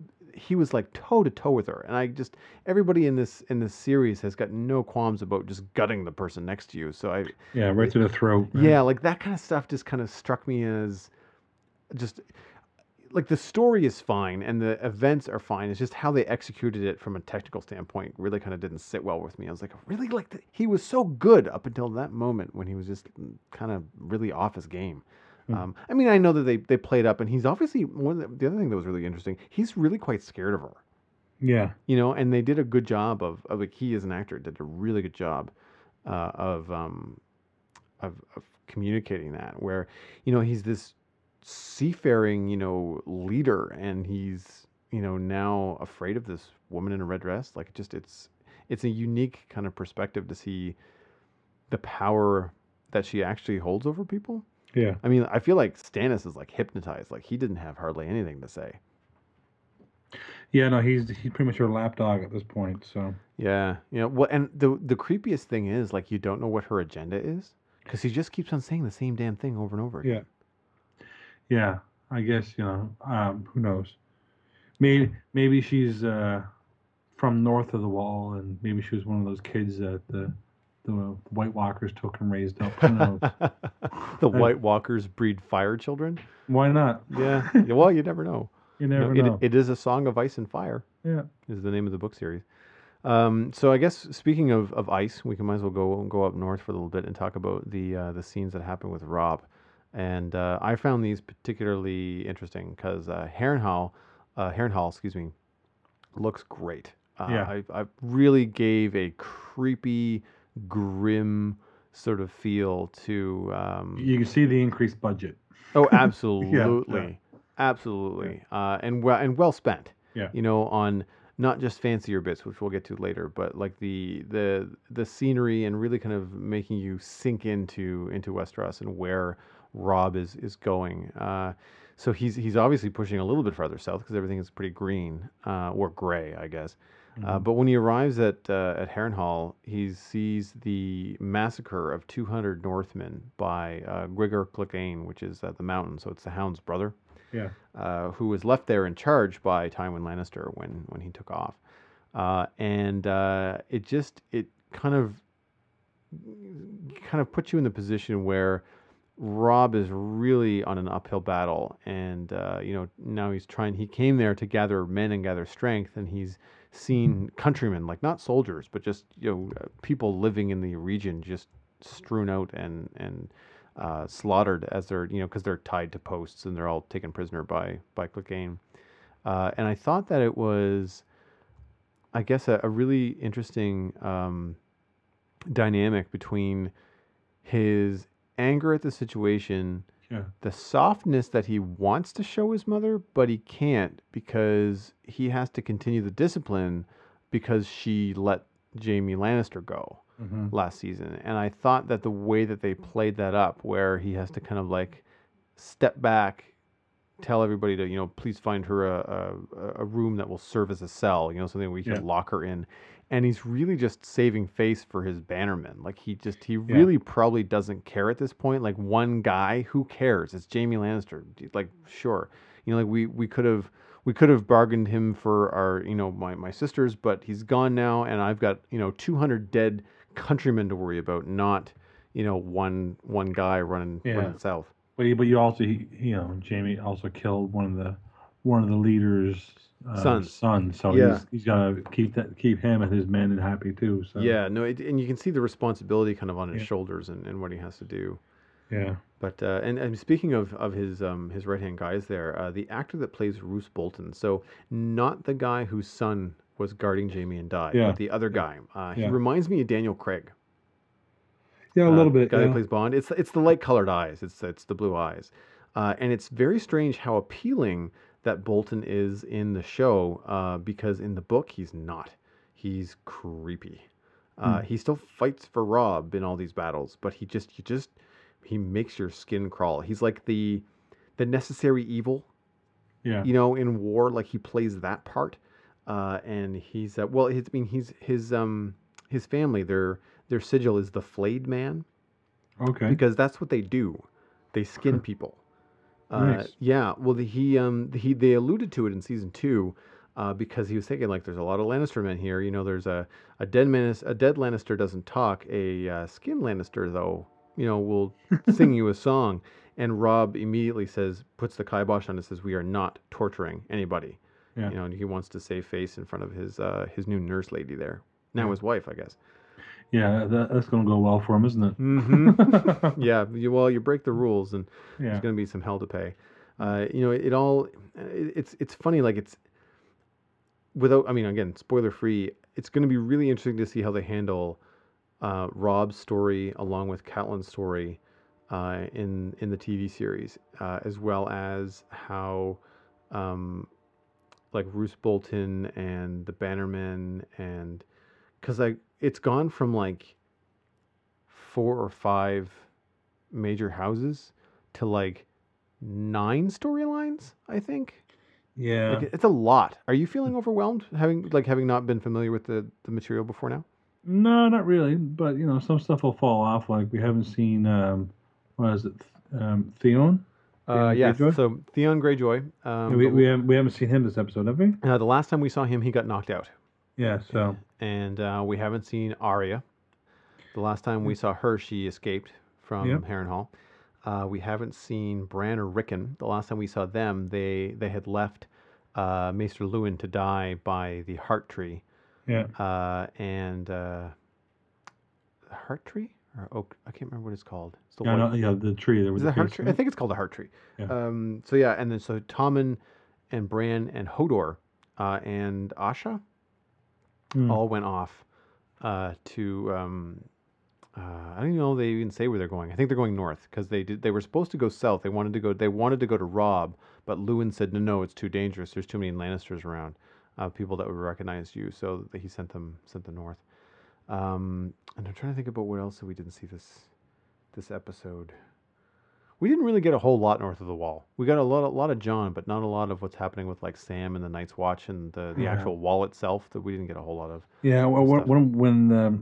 he was like toe to toe with her. And I just everybody in this in this series has got no qualms about just gutting the person next to you. So I yeah, right to the throat. right? yeah, like that kind of stuff just kind of struck me as just like the story is fine and the events are fine. It's just how they executed it from a technical standpoint really kind of didn't sit well with me. I was like, really, like the, he was so good up until that moment when he was just kind of really off his game. Hmm. Um, I mean, I know that they they played up, and he's obviously one. Of the, the other thing that was really interesting, he's really quite scared of her. Yeah. You know, and they did a good job of, of like he as an actor did a really good job uh, of um of, of communicating that. Where you know he's this seafaring, you know, leader, and he's, you know, now afraid of this woman in a red dress. Like, it just it's it's a unique kind of perspective to see the power that she actually holds over people. Yeah. I mean, I feel like Stannis is like hypnotized. Like he didn't have hardly anything to say. Yeah, no, he's he's pretty much her lapdog at this point, so Yeah, you know, well, and the the creepiest thing is like you don't know what her agenda is because he just keeps on saying the same damn thing over and over again. yeah. Yeah. I guess, you know, um, who knows? Maybe maybe she's uh from north of the wall and maybe she was one of those kids that the the White Walkers took and raised up. Who knows? The White Walkers breed fire children. Why not? Yeah. Yeah, well, you never know. You No, never it, know. it is a song of ice and fire. Yeah. Is the name of the book series. Um, so I guess speaking of, of ice, we can might as well go go up north for a little bit and talk about the uh, the scenes that happen with Rob. And uh, I found these particularly interesting because uh, Harrenhal, uh, Harrenhal, excuse me, looks great. Uh, Yeah. I, I really gave a creepy, grim sort of feel to. Um, You can see the increased budget. Oh, absolutely, yeah. absolutely, uh, and well and well spent. Yeah. You know, on not just fancier bits, which we'll get to later, but like the the the scenery and really kind of making you sink into into Westeros and where Rob is is going. Uh, so he's he's obviously pushing a little bit farther south because everything is pretty green uh, or gray, I guess. Uh, Mhm. but when he arrives at uh, at Harrenhal, he sees the massacre of two hundred Northmen by uh, Gregor Clegane, which is uh, the Mountain, so it's the Hound's brother, Yeah. uh, who was left there in charge by Tywin Lannister when, when he took off. Uh, and uh, it just, it kind of, kind of puts you in the position where Rob is really on an uphill battle. And, uh, you know, now he's trying, he came there to gather men and gather strength, and he's seen countrymen, like not soldiers, but just, you know, uh, people living in the region just strewn out and, and, uh, slaughtered as they're you know because they're tied to posts and they're all taken prisoner by by Clegane. Uh, and I thought that it was, I guess, a, a really interesting um, dynamic between his anger at the situation, Yeah. the softness that he wants to show his mother, but he can't because he has to continue the discipline because she let Jaime Lannister go Mm-hmm. last season. And I thought that the way that they played that up, where he has to kind of like step back, tell everybody to, you know, please find her a, a, a room that will serve as a cell, you know, something we can Yeah. lock her in. And he's really just saving face for his bannermen. Like he just, he really probably doesn't care at this point. Like one guy, who cares? It's Jaime Lannister. Like, sure. You know, like we, we could have, we could have bargained him for our, you know, my, my sisters, but he's gone now. And I've got, you know, two hundred dead countrymen to worry about, not, you know, one, one guy running, Yeah. running south. But you, but you also, you know, Jamie also killed one of the one of the leaders' uh, Sons. sons. So Yeah. he's he's gotta keep that keep him and his men happy too. So Yeah, no, it, and you can see the responsibility kind of on his Yeah. shoulders and, and what he has to do. yeah, But uh, and, and speaking of, of his um, his right hand guys there, uh, the actor that plays Roose Bolton, so not the guy whose son was guarding Jaime and died, Yeah. but the other guy. Uh, He Yeah. reminds me of Daniel Craig. yeah, a Uh, little bit. guy Yeah. that plays Bond. It's it's the light colored eyes. It's it's the blue eyes, uh, and it's very strange how appealing that Bolton is in the show. Uh, because in the book he's not. He's creepy. Uh, Hmm. He still fights for Robb in all these battles, but he just he just he makes your skin crawl. He's like the the necessary evil, yeah, you know, in war. Like he plays that part, uh, and he's uh, well. His, I mean, he's his um his family. Their their sigil is the Flayed Man, okay, because that's what they do. They skin people. Uh, Nice. Yeah. Well, the, he um he they alluded to it in season two, uh, because he was thinking like, there's a lot of Lannister men here. You know, there's a a dead man a dead Lannister doesn't talk. A uh, skin Lannister though, you know, will sing you a song. And Robb immediately says, puts the kibosh on it, says, we are not torturing anybody. yeah, You know, and he wants to save face in front of his uh, his new nurse lady there. Now Yeah. his wife, I guess. yeah. That, that's gonna go well for him, isn't it? Mm-hmm. Yeah. You, well, you break the rules, and Yeah, there's going to be some hell to pay. Uh, you know, it, it all. It, it's it's funny. Like it's without. I mean, again, spoiler free. It's going to be really interesting to see how they handle uh, Robb's story along with Catelyn's story uh, in in the T V series, uh, as well as how um, like Roose Bolton and the Bannermen, and because like it's gone from like four or five major houses to like nine storylines, I think. yeah. Like it's a lot. Are you feeling overwhelmed having like having not been familiar with the, the material before now? No, not really. But you know, some stuff will fall off. Like we haven't seen um, what is it, um, Theon? Uh, Theon yes. Greyjoy? So Theon Greyjoy. Um, we the, we haven't we haven't seen him this episode, have we? uh, the last time we saw him, he got knocked out, Yeah. So and uh, we haven't seen Arya. The last time we saw her, she escaped from Yep. Harrenhal. Uh, we haven't seen Bran or Rickon. The last time we saw them, they they had left uh, Maester Luwin to die by the Heart Tree. yeah, Uh, and uh, Heart Tree or Oak? I can't remember what it's called. It's the yeah, white. no, yeah. The tree there Is with it the a Heart face, Tree? right? I think it's called a Heart Tree. Yeah. Um, so yeah, and then so Tommen and Bran and Hodor uh, and Asha Mm. all went off uh, to. Um, uh, I don't even know if they even say where they're going. I think they're going north because they did. They were supposed to go south. They wanted to go. They wanted to go to Robb, but Luwin said no, no, it's too dangerous. There's too many Lannisters around, uh, people that would recognize you. So he sent them sent them north. Um, and I'm trying to think about what else that we didn't see this this episode. We didn't really get a whole lot north of the Wall. We got a lot, a lot of Jon, but not a lot of what's happening with like Sam and the Night's Watch and the, the Yeah. actual wall itself. That we didn't get a whole lot of. Yeah. Well, stuff. when when um,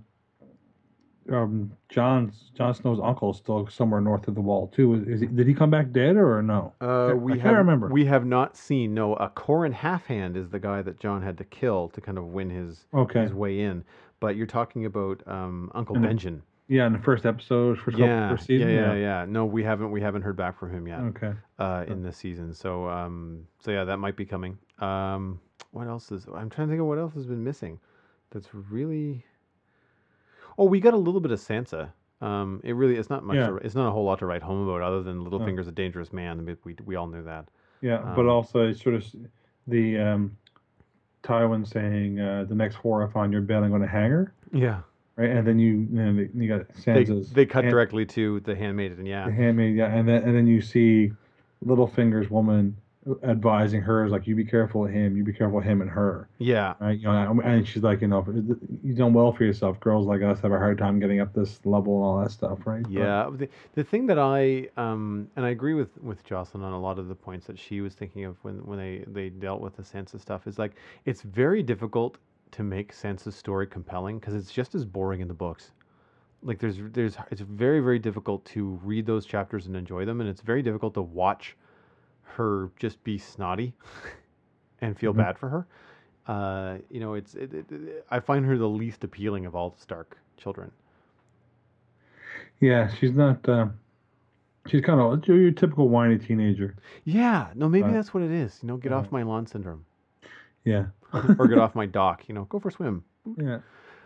um, John's Jon Snow's uncle is still somewhere north of the wall too. Is, is he, did he come back dead or no? Uh, I we can't have, remember. We have not seen. No, a Corin Halfhand is the guy that Jon had to kill to kind of win his Okay. his way in. But you're talking about um, Uncle And the- Benjen. Yeah, in the first episode, first couple, Yeah, first season. yeah, yeah, yeah. No, we haven't. We haven't heard back from him yet. Okay. uh, in this season. So, um, so yeah, that might be coming. Um, what else is? I'm trying to think of what else has been missing. That's really. Oh, we got a little bit of Sansa Um, it really it's not much. Yeah. To, it's not a whole lot to write home about, other than No. Littlefinger's a dangerous man. I mean, we we all knew that. Yeah, but Um, also it's sort of s- the um, Tywin saying uh, the next whore I find your bed, I'm going to hang her, yeah, right? And then you, you, know, you got they Sansa's they cut hand, directly to the handmaiden. Yeah, the handmaid, yeah, and then and then you see Littlefinger's woman advising her, like, you be careful of him, you be careful of him and her, yeah, right? You know, and she's like, you know, you've done well for yourself. Girls like us have a hard time getting up this level and all that stuff, right? But, yeah. The, the thing that I um and I agree with with Jocelyn on a lot of the points that she was thinking of when when they they dealt with the Sansa stuff is like it's very difficult to make Sansa's story compelling because it's just as boring in the books. Like there's there's it's very very difficult to read those chapters and enjoy them, and it's very difficult to watch her just be snotty and feel mhm. bad for her. Uh, you know, it's it, it, it- I find her the least appealing of all the Stark children. Yeah, she's not. Uh, she's kind of your, your typical whiny teenager. Yeah, no, maybe But that's what it is. You know, get uh, off my lawn syndrome, yeah, or get off my dock. You know, go for a swim. yeah.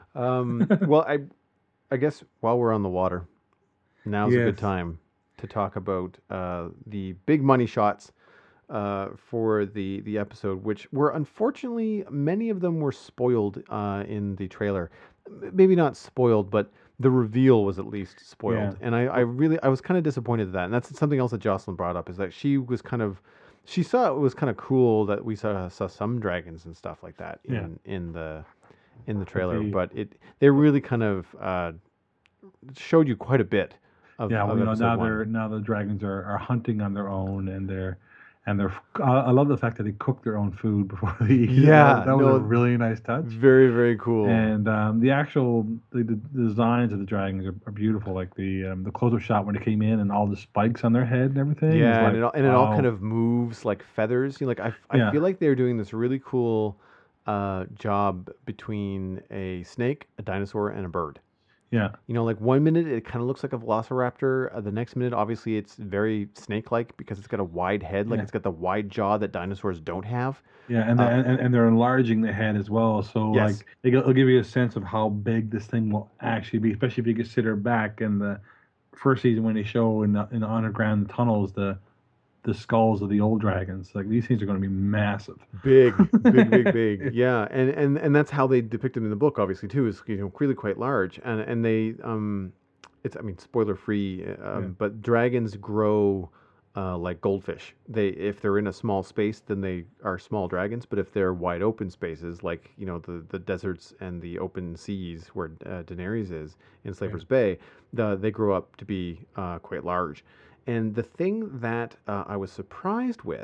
Um, well, I I guess while we're on the water, now's a Yes. good time to talk about uh, the big money shots uh, for the the episode, which were unfortunately many of them were spoiled uh, in the trailer. M- Maybe not spoiled, but the reveal was at least spoiled. Yeah. And I, I really I was kind of disappointed at that. And that's something else that Jocelyn brought up is that she was kind of she saw it was kind of cool that we saw saw some dragons and stuff like that in Yeah. in the in the trailer, the- but it they really kind of uh, showed you quite a bit of, Yeah, of well, you know, episode now one. they're now the dragons are, are hunting on their own, and they're and they're. I, I love the fact that they cook their own food before they eat. it. Yeah, that, that was no, a really nice touch. Very very cool. And um, the actual the, the designs of the dragons are, are beautiful. Like the um, the close up shot when they came in and all the spikes on their head and everything. is Yeah, like, and it all, and it all kind wow. of moves like feathers. You know, like I, f- I Yeah. feel like they're doing this really cool uh, job between a snake, a dinosaur, and a bird. Yeah, You know, like one minute it kind of looks like a velociraptor. Uh, the next minute, obviously, it's very snake-like because it's got a wide head, like Yeah. it's got the wide jaw that dinosaurs don't have. yeah, and, Uh, the, and and they're enlarging the head as well. So Yes. like they go- it'll give you a sense of how big this thing will actually be, especially if you consider back in the first season when they show in the, in the underground tunnels the the skulls of the old dragons. Like these things are going to be massive. Big, big, big, big. Yeah, and, and and that's how they depict them in the book, obviously too. Is you know really quite large, and and they um, it's I mean spoiler free, um, Yeah. but dragons grow uh, like goldfish. They if they're in a small space, then they are small dragons. But if they're wide open spaces, like you know the the deserts and the open seas where uh, Daenerys is in Slaver's Bay, the, they grow up to be uh, quite large. And the thing that uh, I was surprised with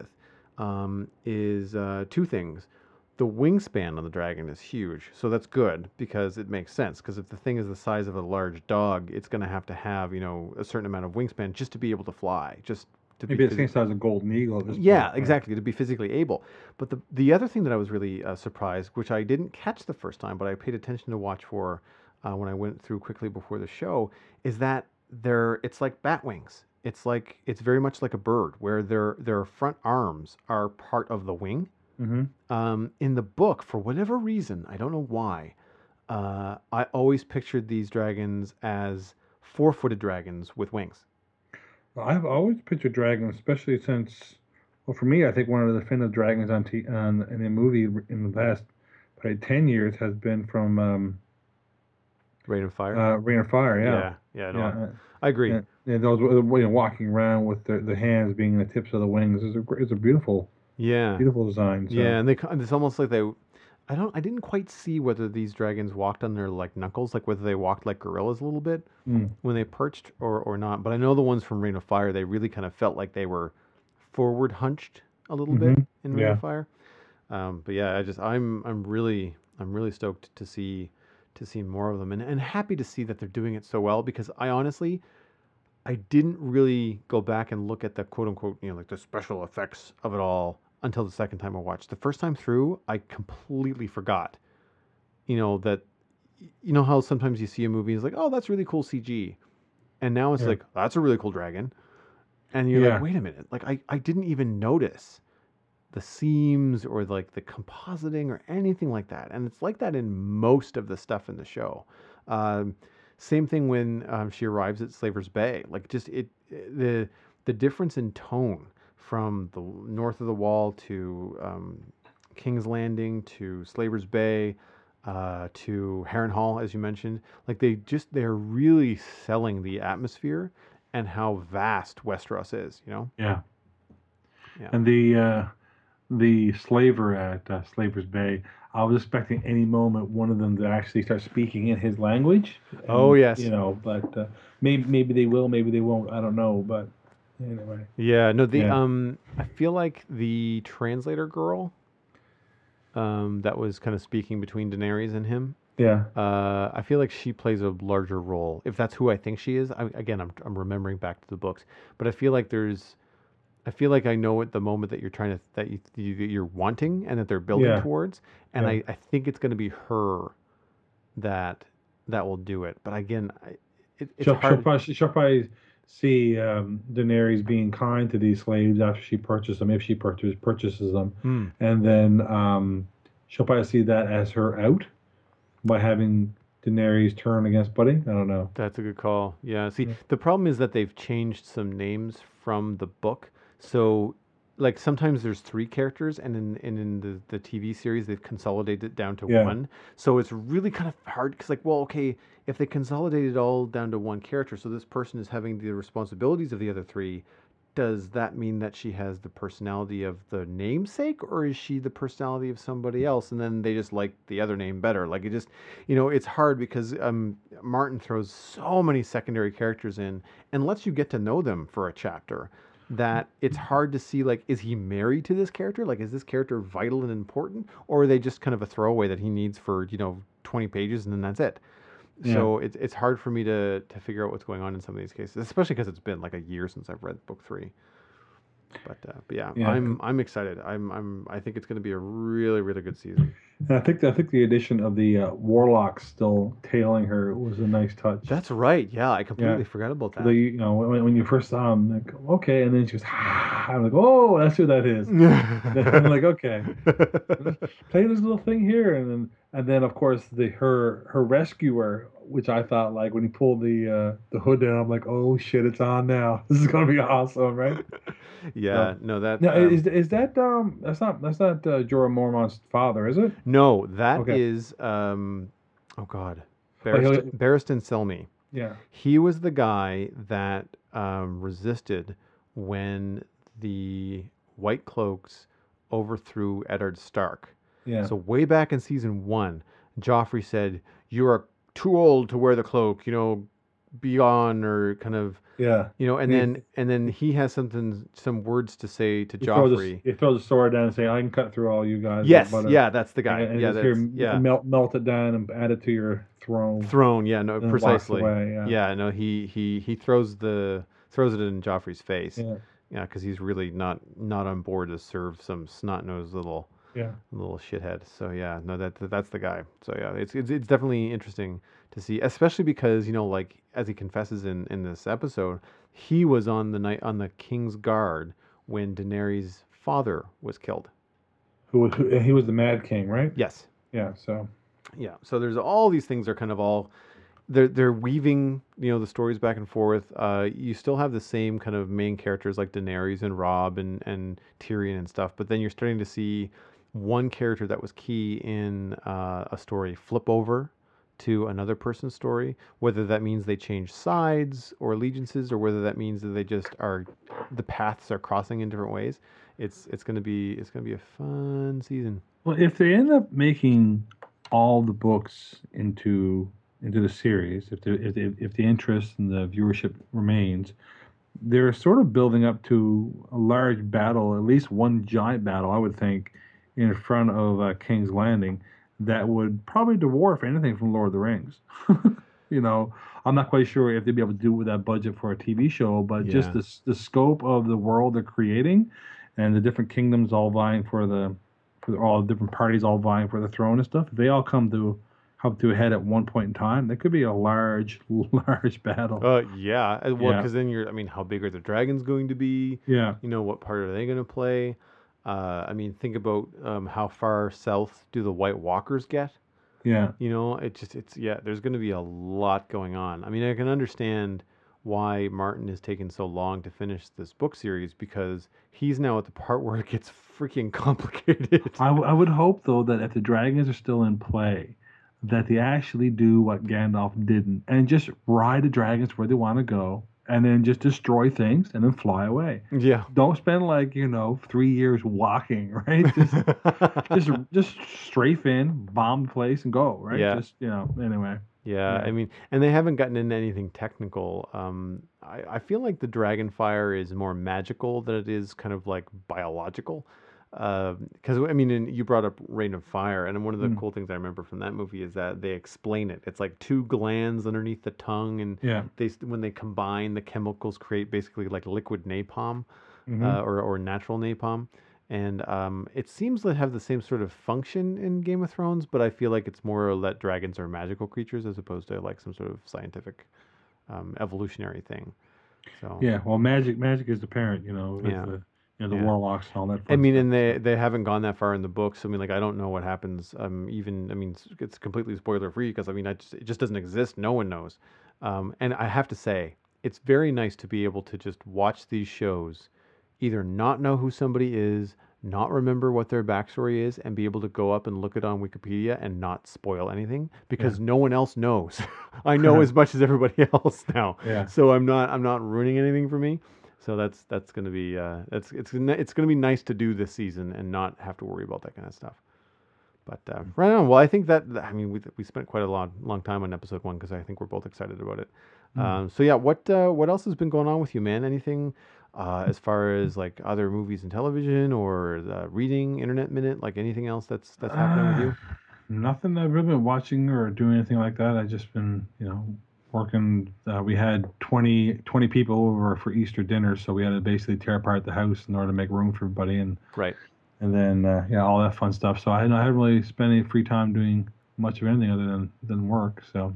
um, is uh, two things. The wingspan on the dragon is huge, so that's good because it makes sense. Because if the thing is the size of a large dog, it's going to have to have you know a certain amount of wingspan just to be able to fly, just to Maybe be the same physi- size as a golden eagle. at this yeah, point, right? exactly, to be physically able. But the the other thing that I was really uh, surprised, which I didn't catch the first time, but I paid attention to watch for uh, when I went through quickly before the show, is that they're it's like bat wings. It's like it's very much like a bird, where their their front arms are part of the wing. Mhm. Um, in the book, for whatever reason, I don't know why, uh, I always pictured these dragons as four-footed dragons with wings. I've always pictured dragons, especially since, well, for me, I think one of the definitive dragons on t- on in a movie in the past probably ten years has been from um, Rain of Fire. uh, Rain of Fire. Yeah, yeah, yeah, no, yeah. uh, I agree. yeah. Yeah, those uh, you know, walking around with the, the hands being the tips of the wings is a gr- it's a beautiful Yeah, beautiful design. So. yeah, and they ki- it's almost like they. I don't. I didn't quite see whether these dragons walked on their like knuckles, like whether they walked like gorillas a little bit Mm. when they perched, or or not. But I know the ones from Rain of Fire, they really kind of felt like they were forward hunched a little bit Mhm. in Rain Yeah. of Fire. Um, but yeah, I just I'm I'm really I'm really stoked to see to see more of them, and and happy to see that they're doing it so well because I honestly I didn't really go back and look at the quote unquote, you know, like the special effects of it all until the second time I watched. The first time through, I completely forgot, you know, that, you know, how sometimes you see a movie and it's like, oh, that's really cool C G. And now it's Yeah. like, that's a really cool dragon. And you're Yeah. like, wait a minute. Like, I, I didn't even notice the seams or like the compositing or anything like that. And it's like that in most of the stuff in the show. Um, Same thing when um, she arrives at Slaver's Bay. Like just it, the the difference in tone from the north of the Wall to um, King's Landing to Slaver's Bay uh, to Harrenhal, as you mentioned. Like they just they're really selling the atmosphere and how vast Westeros is. You know. Yeah. Yeah. And the uh, the slaver at uh, Slaver's Bay, I was expecting any moment one of them to actually start speaking in his language. And, Oh, yes. You know, but uh, maybe maybe they will, maybe they won't. I don't know, but anyway. Yeah, no, the Yeah. um I feel like the translator girl um that was kind of speaking between Daenerys and him, Yeah. uh I feel like she plays a larger role. If that's who I think she is. I, again, I'm I'm remembering back to the books, but I feel like there's I feel like I know at the moment that you're trying to that you, you that you're wanting and that they're building Yeah. towards, and Yeah. I I think it's going to be her that that will do it. But again, I, it, it's She'll, she'll, hard. probably, she'll probably see um, Daenerys being kind to these slaves after she purchases them, if she purchase, purchases them. Hmm. And then um, she'll probably see that as her out by having Daenerys turn against Buddy. I don't know. That's a good call. Yeah. See, Yeah. the problem is that they've changed some names from the book. So, like, sometimes there's three characters, and in and in the, the T V series, they've consolidated it down to Yeah. one. So it's really kind of hard because, like, well, okay, if they consolidated it all down to one character, so this person is having the responsibilities of the other three, does that mean that she has the personality of the namesake, or is she the personality of somebody else? And then they just like the other name better. Like it just, you know, it's hard because um, Martin throws so many secondary characters in and lets you get to know them for a chapter that it's hard to see, like, is he married to this character? Like, is this character vital and important? Or are they just kind of a throwaway that he needs for, you know, twenty pages and then that's it? Yeah. So it's it's hard for me to to figure out what's going on in some of these cases, especially because it's been like a year since I've read book three. But, uh, but yeah, Yeah. I'm I'm excited. I'm I'm I think it's going to be a really really good season. And I think I think the addition of the uh, warlock still tailing her was a nice touch. That's right. Yeah, I completely Yeah. forgot about that. The, you know, when, when you first saw him, like, okay, and then she goes, ah, I'm like, oh, that's who that is. And I'm like, okay, play this little thing here, and then and then of course the her her rescuer, which I thought, like, when he pulled the uh, the hood down, I'm like, oh shit, it's on now. This is gonna be awesome, right? Yeah, So- no, that Now, um, is is that um that's not that's not uh, Jorah Mormont's father, is it? no, that Okay. is um, oh god, Oh, he- Barristan, Barristan Selmy. Yeah. He was the guy that um, resisted when the White Cloaks overthrew Eddard Stark. Yeah. So way back in season one, Joffrey said, "You are too old to wear the cloak. You know, be on," or kind of, yeah. you know. And He- then and then he has something, some words to say to He throws, Joffrey. the, he throws the sword down and say, I can cut through all you guys. with Yes, butter." yeah, that's the guy. And, and yeah, just that's here, yeah. melt melt it down and add it to your throne. Throne. Yeah, no, and then walks precisely. away, yeah. Yeah, no, he he he throws the throws it in Joffrey's face. Yeah. Yeah, because he's really not not on board to serve some snot nosed little Yeah. little shithead. So yeah, no, that that's the guy. So yeah, it's it's, it's definitely interesting to see, especially because, you know, like, as he confesses in in this episode, he was on the night on the King's Guard when Daenerys' father was killed. Who, who he was the Mad King, right? Yes. Yeah. So Yeah. So there's all these things are kind of all they're they're weaving, you know, the stories back and forth. Uh, you still have the same kind of main characters like Daenerys and Robb and, and Tyrion and stuff, but then you're starting to see one character that was key in uh, a story flip over to another person's story, whether that means they change sides or allegiances, or whether that means that they just are the paths are crossing in different ways. It's it's gonna be it's gonna be a fun season. well, if they end up making all the books into into the series, if the if the, if the interest and the viewership remains, they're sort of building up to a large battle, at least one giant battle, I would think, in front of uh, King's Landing, that would probably dwarf anything from Lord of the Rings. You know, I'm not quite sure if they'd be able to do it with that budget for a T V show, but just Yeah. the s- the scope of the world they're creating, and the different kingdoms all vying for the for the, all the different parties all vying for the throne and stuff. If they all come to come to a head at one point in time, there could be a large, large battle. Uh, yeah. uh, Well, Yeah. because then you're. I mean, how big are the dragons going to be? Yeah, You know, what part are they going to play? Uh, I mean, think about um, how far south do the White Walkers get? Yeah. You know, it just it's yeah, there's going to be a lot going on. I mean, I can understand why Martin is taking so long to finish this book series because he's now at the part where it gets freaking complicated. I, w- I would hope though that if the dragons are still in play, that they actually do what Gandalf didn't and just ride the dragons where they want to go and then just destroy things and then fly away. Yeah. Don't spend like, you know, three years walking, right? Just just just strafe in, bomb the place and go, right? Yeah. Just, you know, anyway. Yeah, Yeah. I mean, and they haven't gotten into anything technical. Um, I, I feel like the dragon fire is more magical than it is kind of like biological. Because I mean, and you brought up Rain of Fire, and one of the Mm. cool things I remember from that movie is that they explain it. It's like two glands underneath the tongue, and Yeah. they s- when they combine, the chemicals create basically like liquid napalm, Mhm. uh, or or natural napalm. And um, it seems to have the same sort of function in Game of Thrones, but I feel like it's more that dragons are magical creatures as opposed to like some sort of scientific um, evolutionary thing. So Yeah, well, magic magic is the parent, you know, with yeah, the you know, the yeah. warlocks and all that I fun mean, stuff. and they So, they haven't gone that far in the books. I mean, like I don't know what happens. Um, even I mean, it's, it's completely spoiler free because I mean, I just, it just doesn't exist. No one knows. Um, and I have to say, it's very nice to be able to just watch these shows, either not know who somebody is, not remember what their backstory is, and be able to go up and look it on Wikipedia and not spoil anything because yeah. no one else knows. I know as much as everybody else now, Yeah. so I'm not I'm not ruining anything for me. So that's that's going to be uh, that's it's gonna- it's going to be nice to do this season and not have to worry about that kind of stuff. But uh, right on. Well, I think that I mean we we spent quite a long long time on episode one because I think we're both excited about it. Mm. Um, so yeah, what uh, what else has been going on with you, man? Anything uh, as far as like other movies and television or uh, reading, internet minute, like anything else that's that's happening with Uh, you? nothing I've really been watching or doing anything like that. I've just been, you know, working. Uh, we had twenty, twenty people over for Easter dinner, so we had to basically tear apart the house in order to make room for everybody, and Right. and then uh, yeah, all that fun stuff. So I, I haven't really spent any free time doing much of anything other than than work. So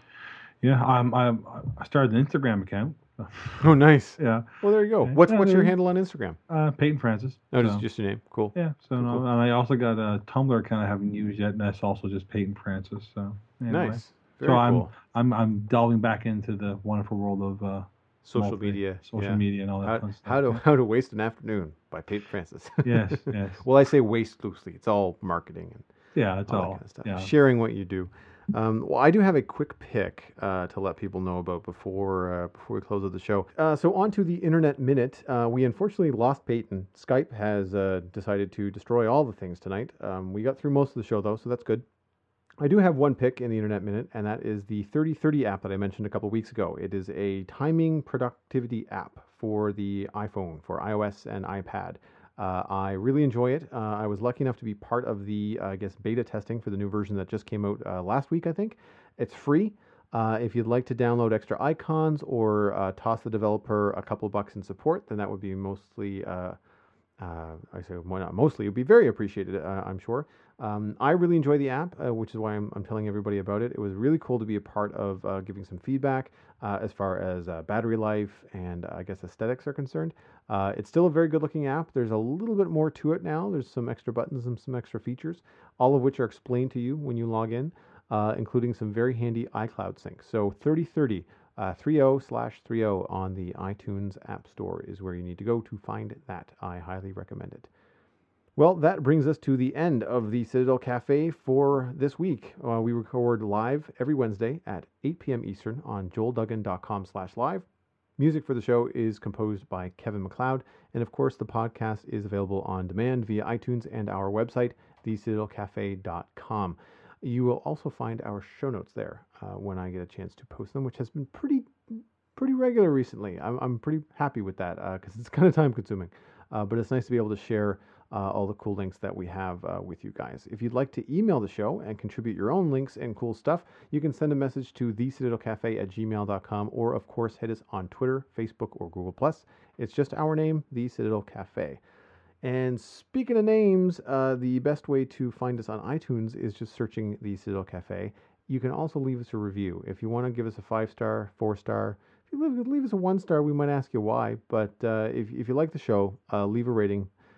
yeah, I'm, I'm I started an Instagram account. Oh, nice. Yeah, Well, there you go. yeah, What's yeah, what's your there- handle on Instagram? uh, Peyton Francis. No, just So, just your name. Cool. yeah, so Cool, no, cool. and I also got a Tumblr account I haven't used yet, and that's also just Peyton Francis. So anyway. Nice. Very So I'm cool. I'm I'm delving back into the wonderful world of uh, Social multi- media. social yeah. media, and all that How, fun stuff. how to yeah. how to waste an afternoon by Peyton Francis. Yes, yes. Well, I say waste loosely. It's all marketing and Yeah, that's all, all. that kind of stuff. Yeah. Sharing what you do. Um, well, I do have a quick pick uh, to let people know about before uh, before we close out the show. Uh, so on to the Internet Minute. Uh, we unfortunately lost Peyton. Skype has uh, decided to destroy all the things tonight. Um, we got through most of the show though, so that's good. I do have one pick in the Internet Minute, and that is the thirty thirty app that I mentioned a couple weeks ago. It is a timing productivity app for the iPhone, for iOS and iPad. Uh, I really enjoy it. Uh, I was lucky enough to be part of the, uh, I guess, beta testing for the new version that just came out uh, last week, I think. It's free. Uh, if you'd like to download extra icons or uh, toss the developer a couple bucks in support, then that would be mostly, uh, uh, I say why not mostly, it would be very appreciated, uh, I'm sure. Um, I really enjoy the app, uh, which is why I'm, I'm telling everybody about it. It was really cool to be a part of uh, giving some feedback uh, as far as uh, battery life and uh, I guess aesthetics are concerned. Uh, it's still a very good looking app. There's a little bit more to it now. There's some extra buttons and some extra features, all of which are explained to you when you log in, uh, including some very handy iCloud sync. So thirty thirty, uh, thirty slash thirty on the iTunes App Store is where you need to go to find that. I highly recommend it. Well, that brings us to the end of the Citadel Cafe for this week. Uh, we record live every Wednesday at eight p.m. Eastern on joel duggan dot com slash live. Music for the show is composed by Kevin MacLeod, and of course the podcast is available on demand via iTunes and our website, the citadel cafe dot com. You will also find our show notes there uh, when I get a chance to post them, which has been pretty pretty regular recently. I'm, I'm pretty happy with that because uh, it's kind of time consuming, uh, but it's nice to be able to share Uh, all the cool links that we have uh, with you guys. If you'd like to email the show and contribute your own links and cool stuff, you can send a message to the citadel cafe at gmail dot com or, of course, hit us on Twitter, Facebook, or Google plus. It's just our name, The Citadel Cafe. And speaking of names, uh, the best way to find us on iTunes is just searching The Citadel Cafe. You can also leave us a review. If you want to give us a five-star, four-star, if you leave, leave us a one-star, we might ask you why. But uh, if, if you like the show, uh, leave a rating.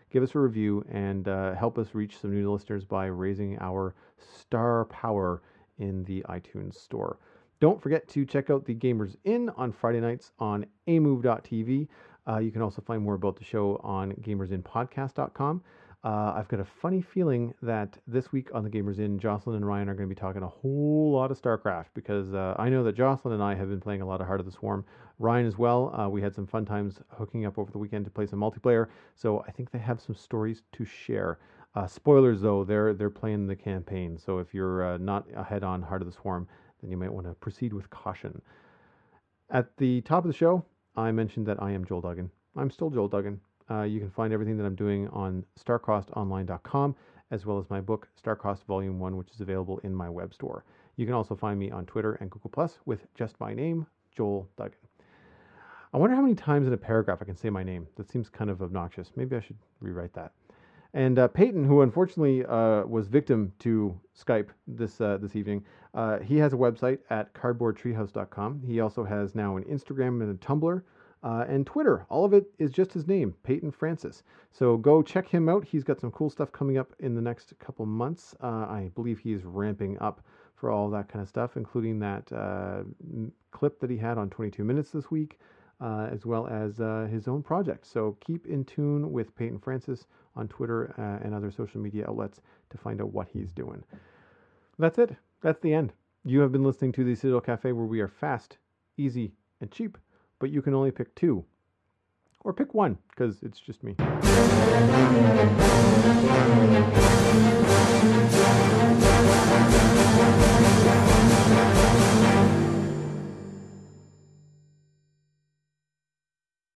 give us a review and uh, help us reach some new listeners by raising our star power in the iTunes store. Don't forget to check out the Gamers Inn on Friday nights on a move dot t v. Uh, you can also find more about the show on gamers in podcast dot com. Uh, I've got a funny feeling that this week on the Gamers Inn, Jocelyn and Ryan are going to be talking a whole lot of StarCraft, because uh, I know that Jocelyn and I have been playing a lot of Heart of the Swarm. Ryan as well. Uh, we had some fun times hooking up over the weekend to play some multiplayer, so I think they have some stories to share. Uh, spoilers though, they're they're playing the campaign, so if you're uh, not ahead on Heart of the Swarm, then you might want to proceed with caution. At the top of the show, I mentioned that I am Joel Duggan. I'm still Joel Duggan. Uh, you can find everything that I'm doing on star cost online dot com, as well as my book, StarCrossed Volume one, which is available in my web store. You can also find me on Twitter and Google Plus with just my name, Joel Duggan. I wonder how many times in a paragraph I can say my name. That seems kind of obnoxious. Maybe I should rewrite that. And uh, Peyton, who unfortunately uh, was victim to Skype this uh, this evening, uh, he has a website at cardboard treehouse dot com. He also has now an Instagram and a Tumblr uh, and Twitter. All of it is just his name, Peyton Francis. So go check him out. He's got some cool stuff coming up in the next couple months. Uh, I believe he's ramping up for all that kind of stuff, including that uh, clip that he had on twenty-two minutes this week, uh, as well as uh, his own project. So keep in tune with Peyton Francis on Twitter uh, and other social media outlets to find out what he's doing. That's it. That's the end. You have been listening to the Citadel Cafe, where we are fast, easy, and cheap, but you can only pick two. Or pick one, because it's just me.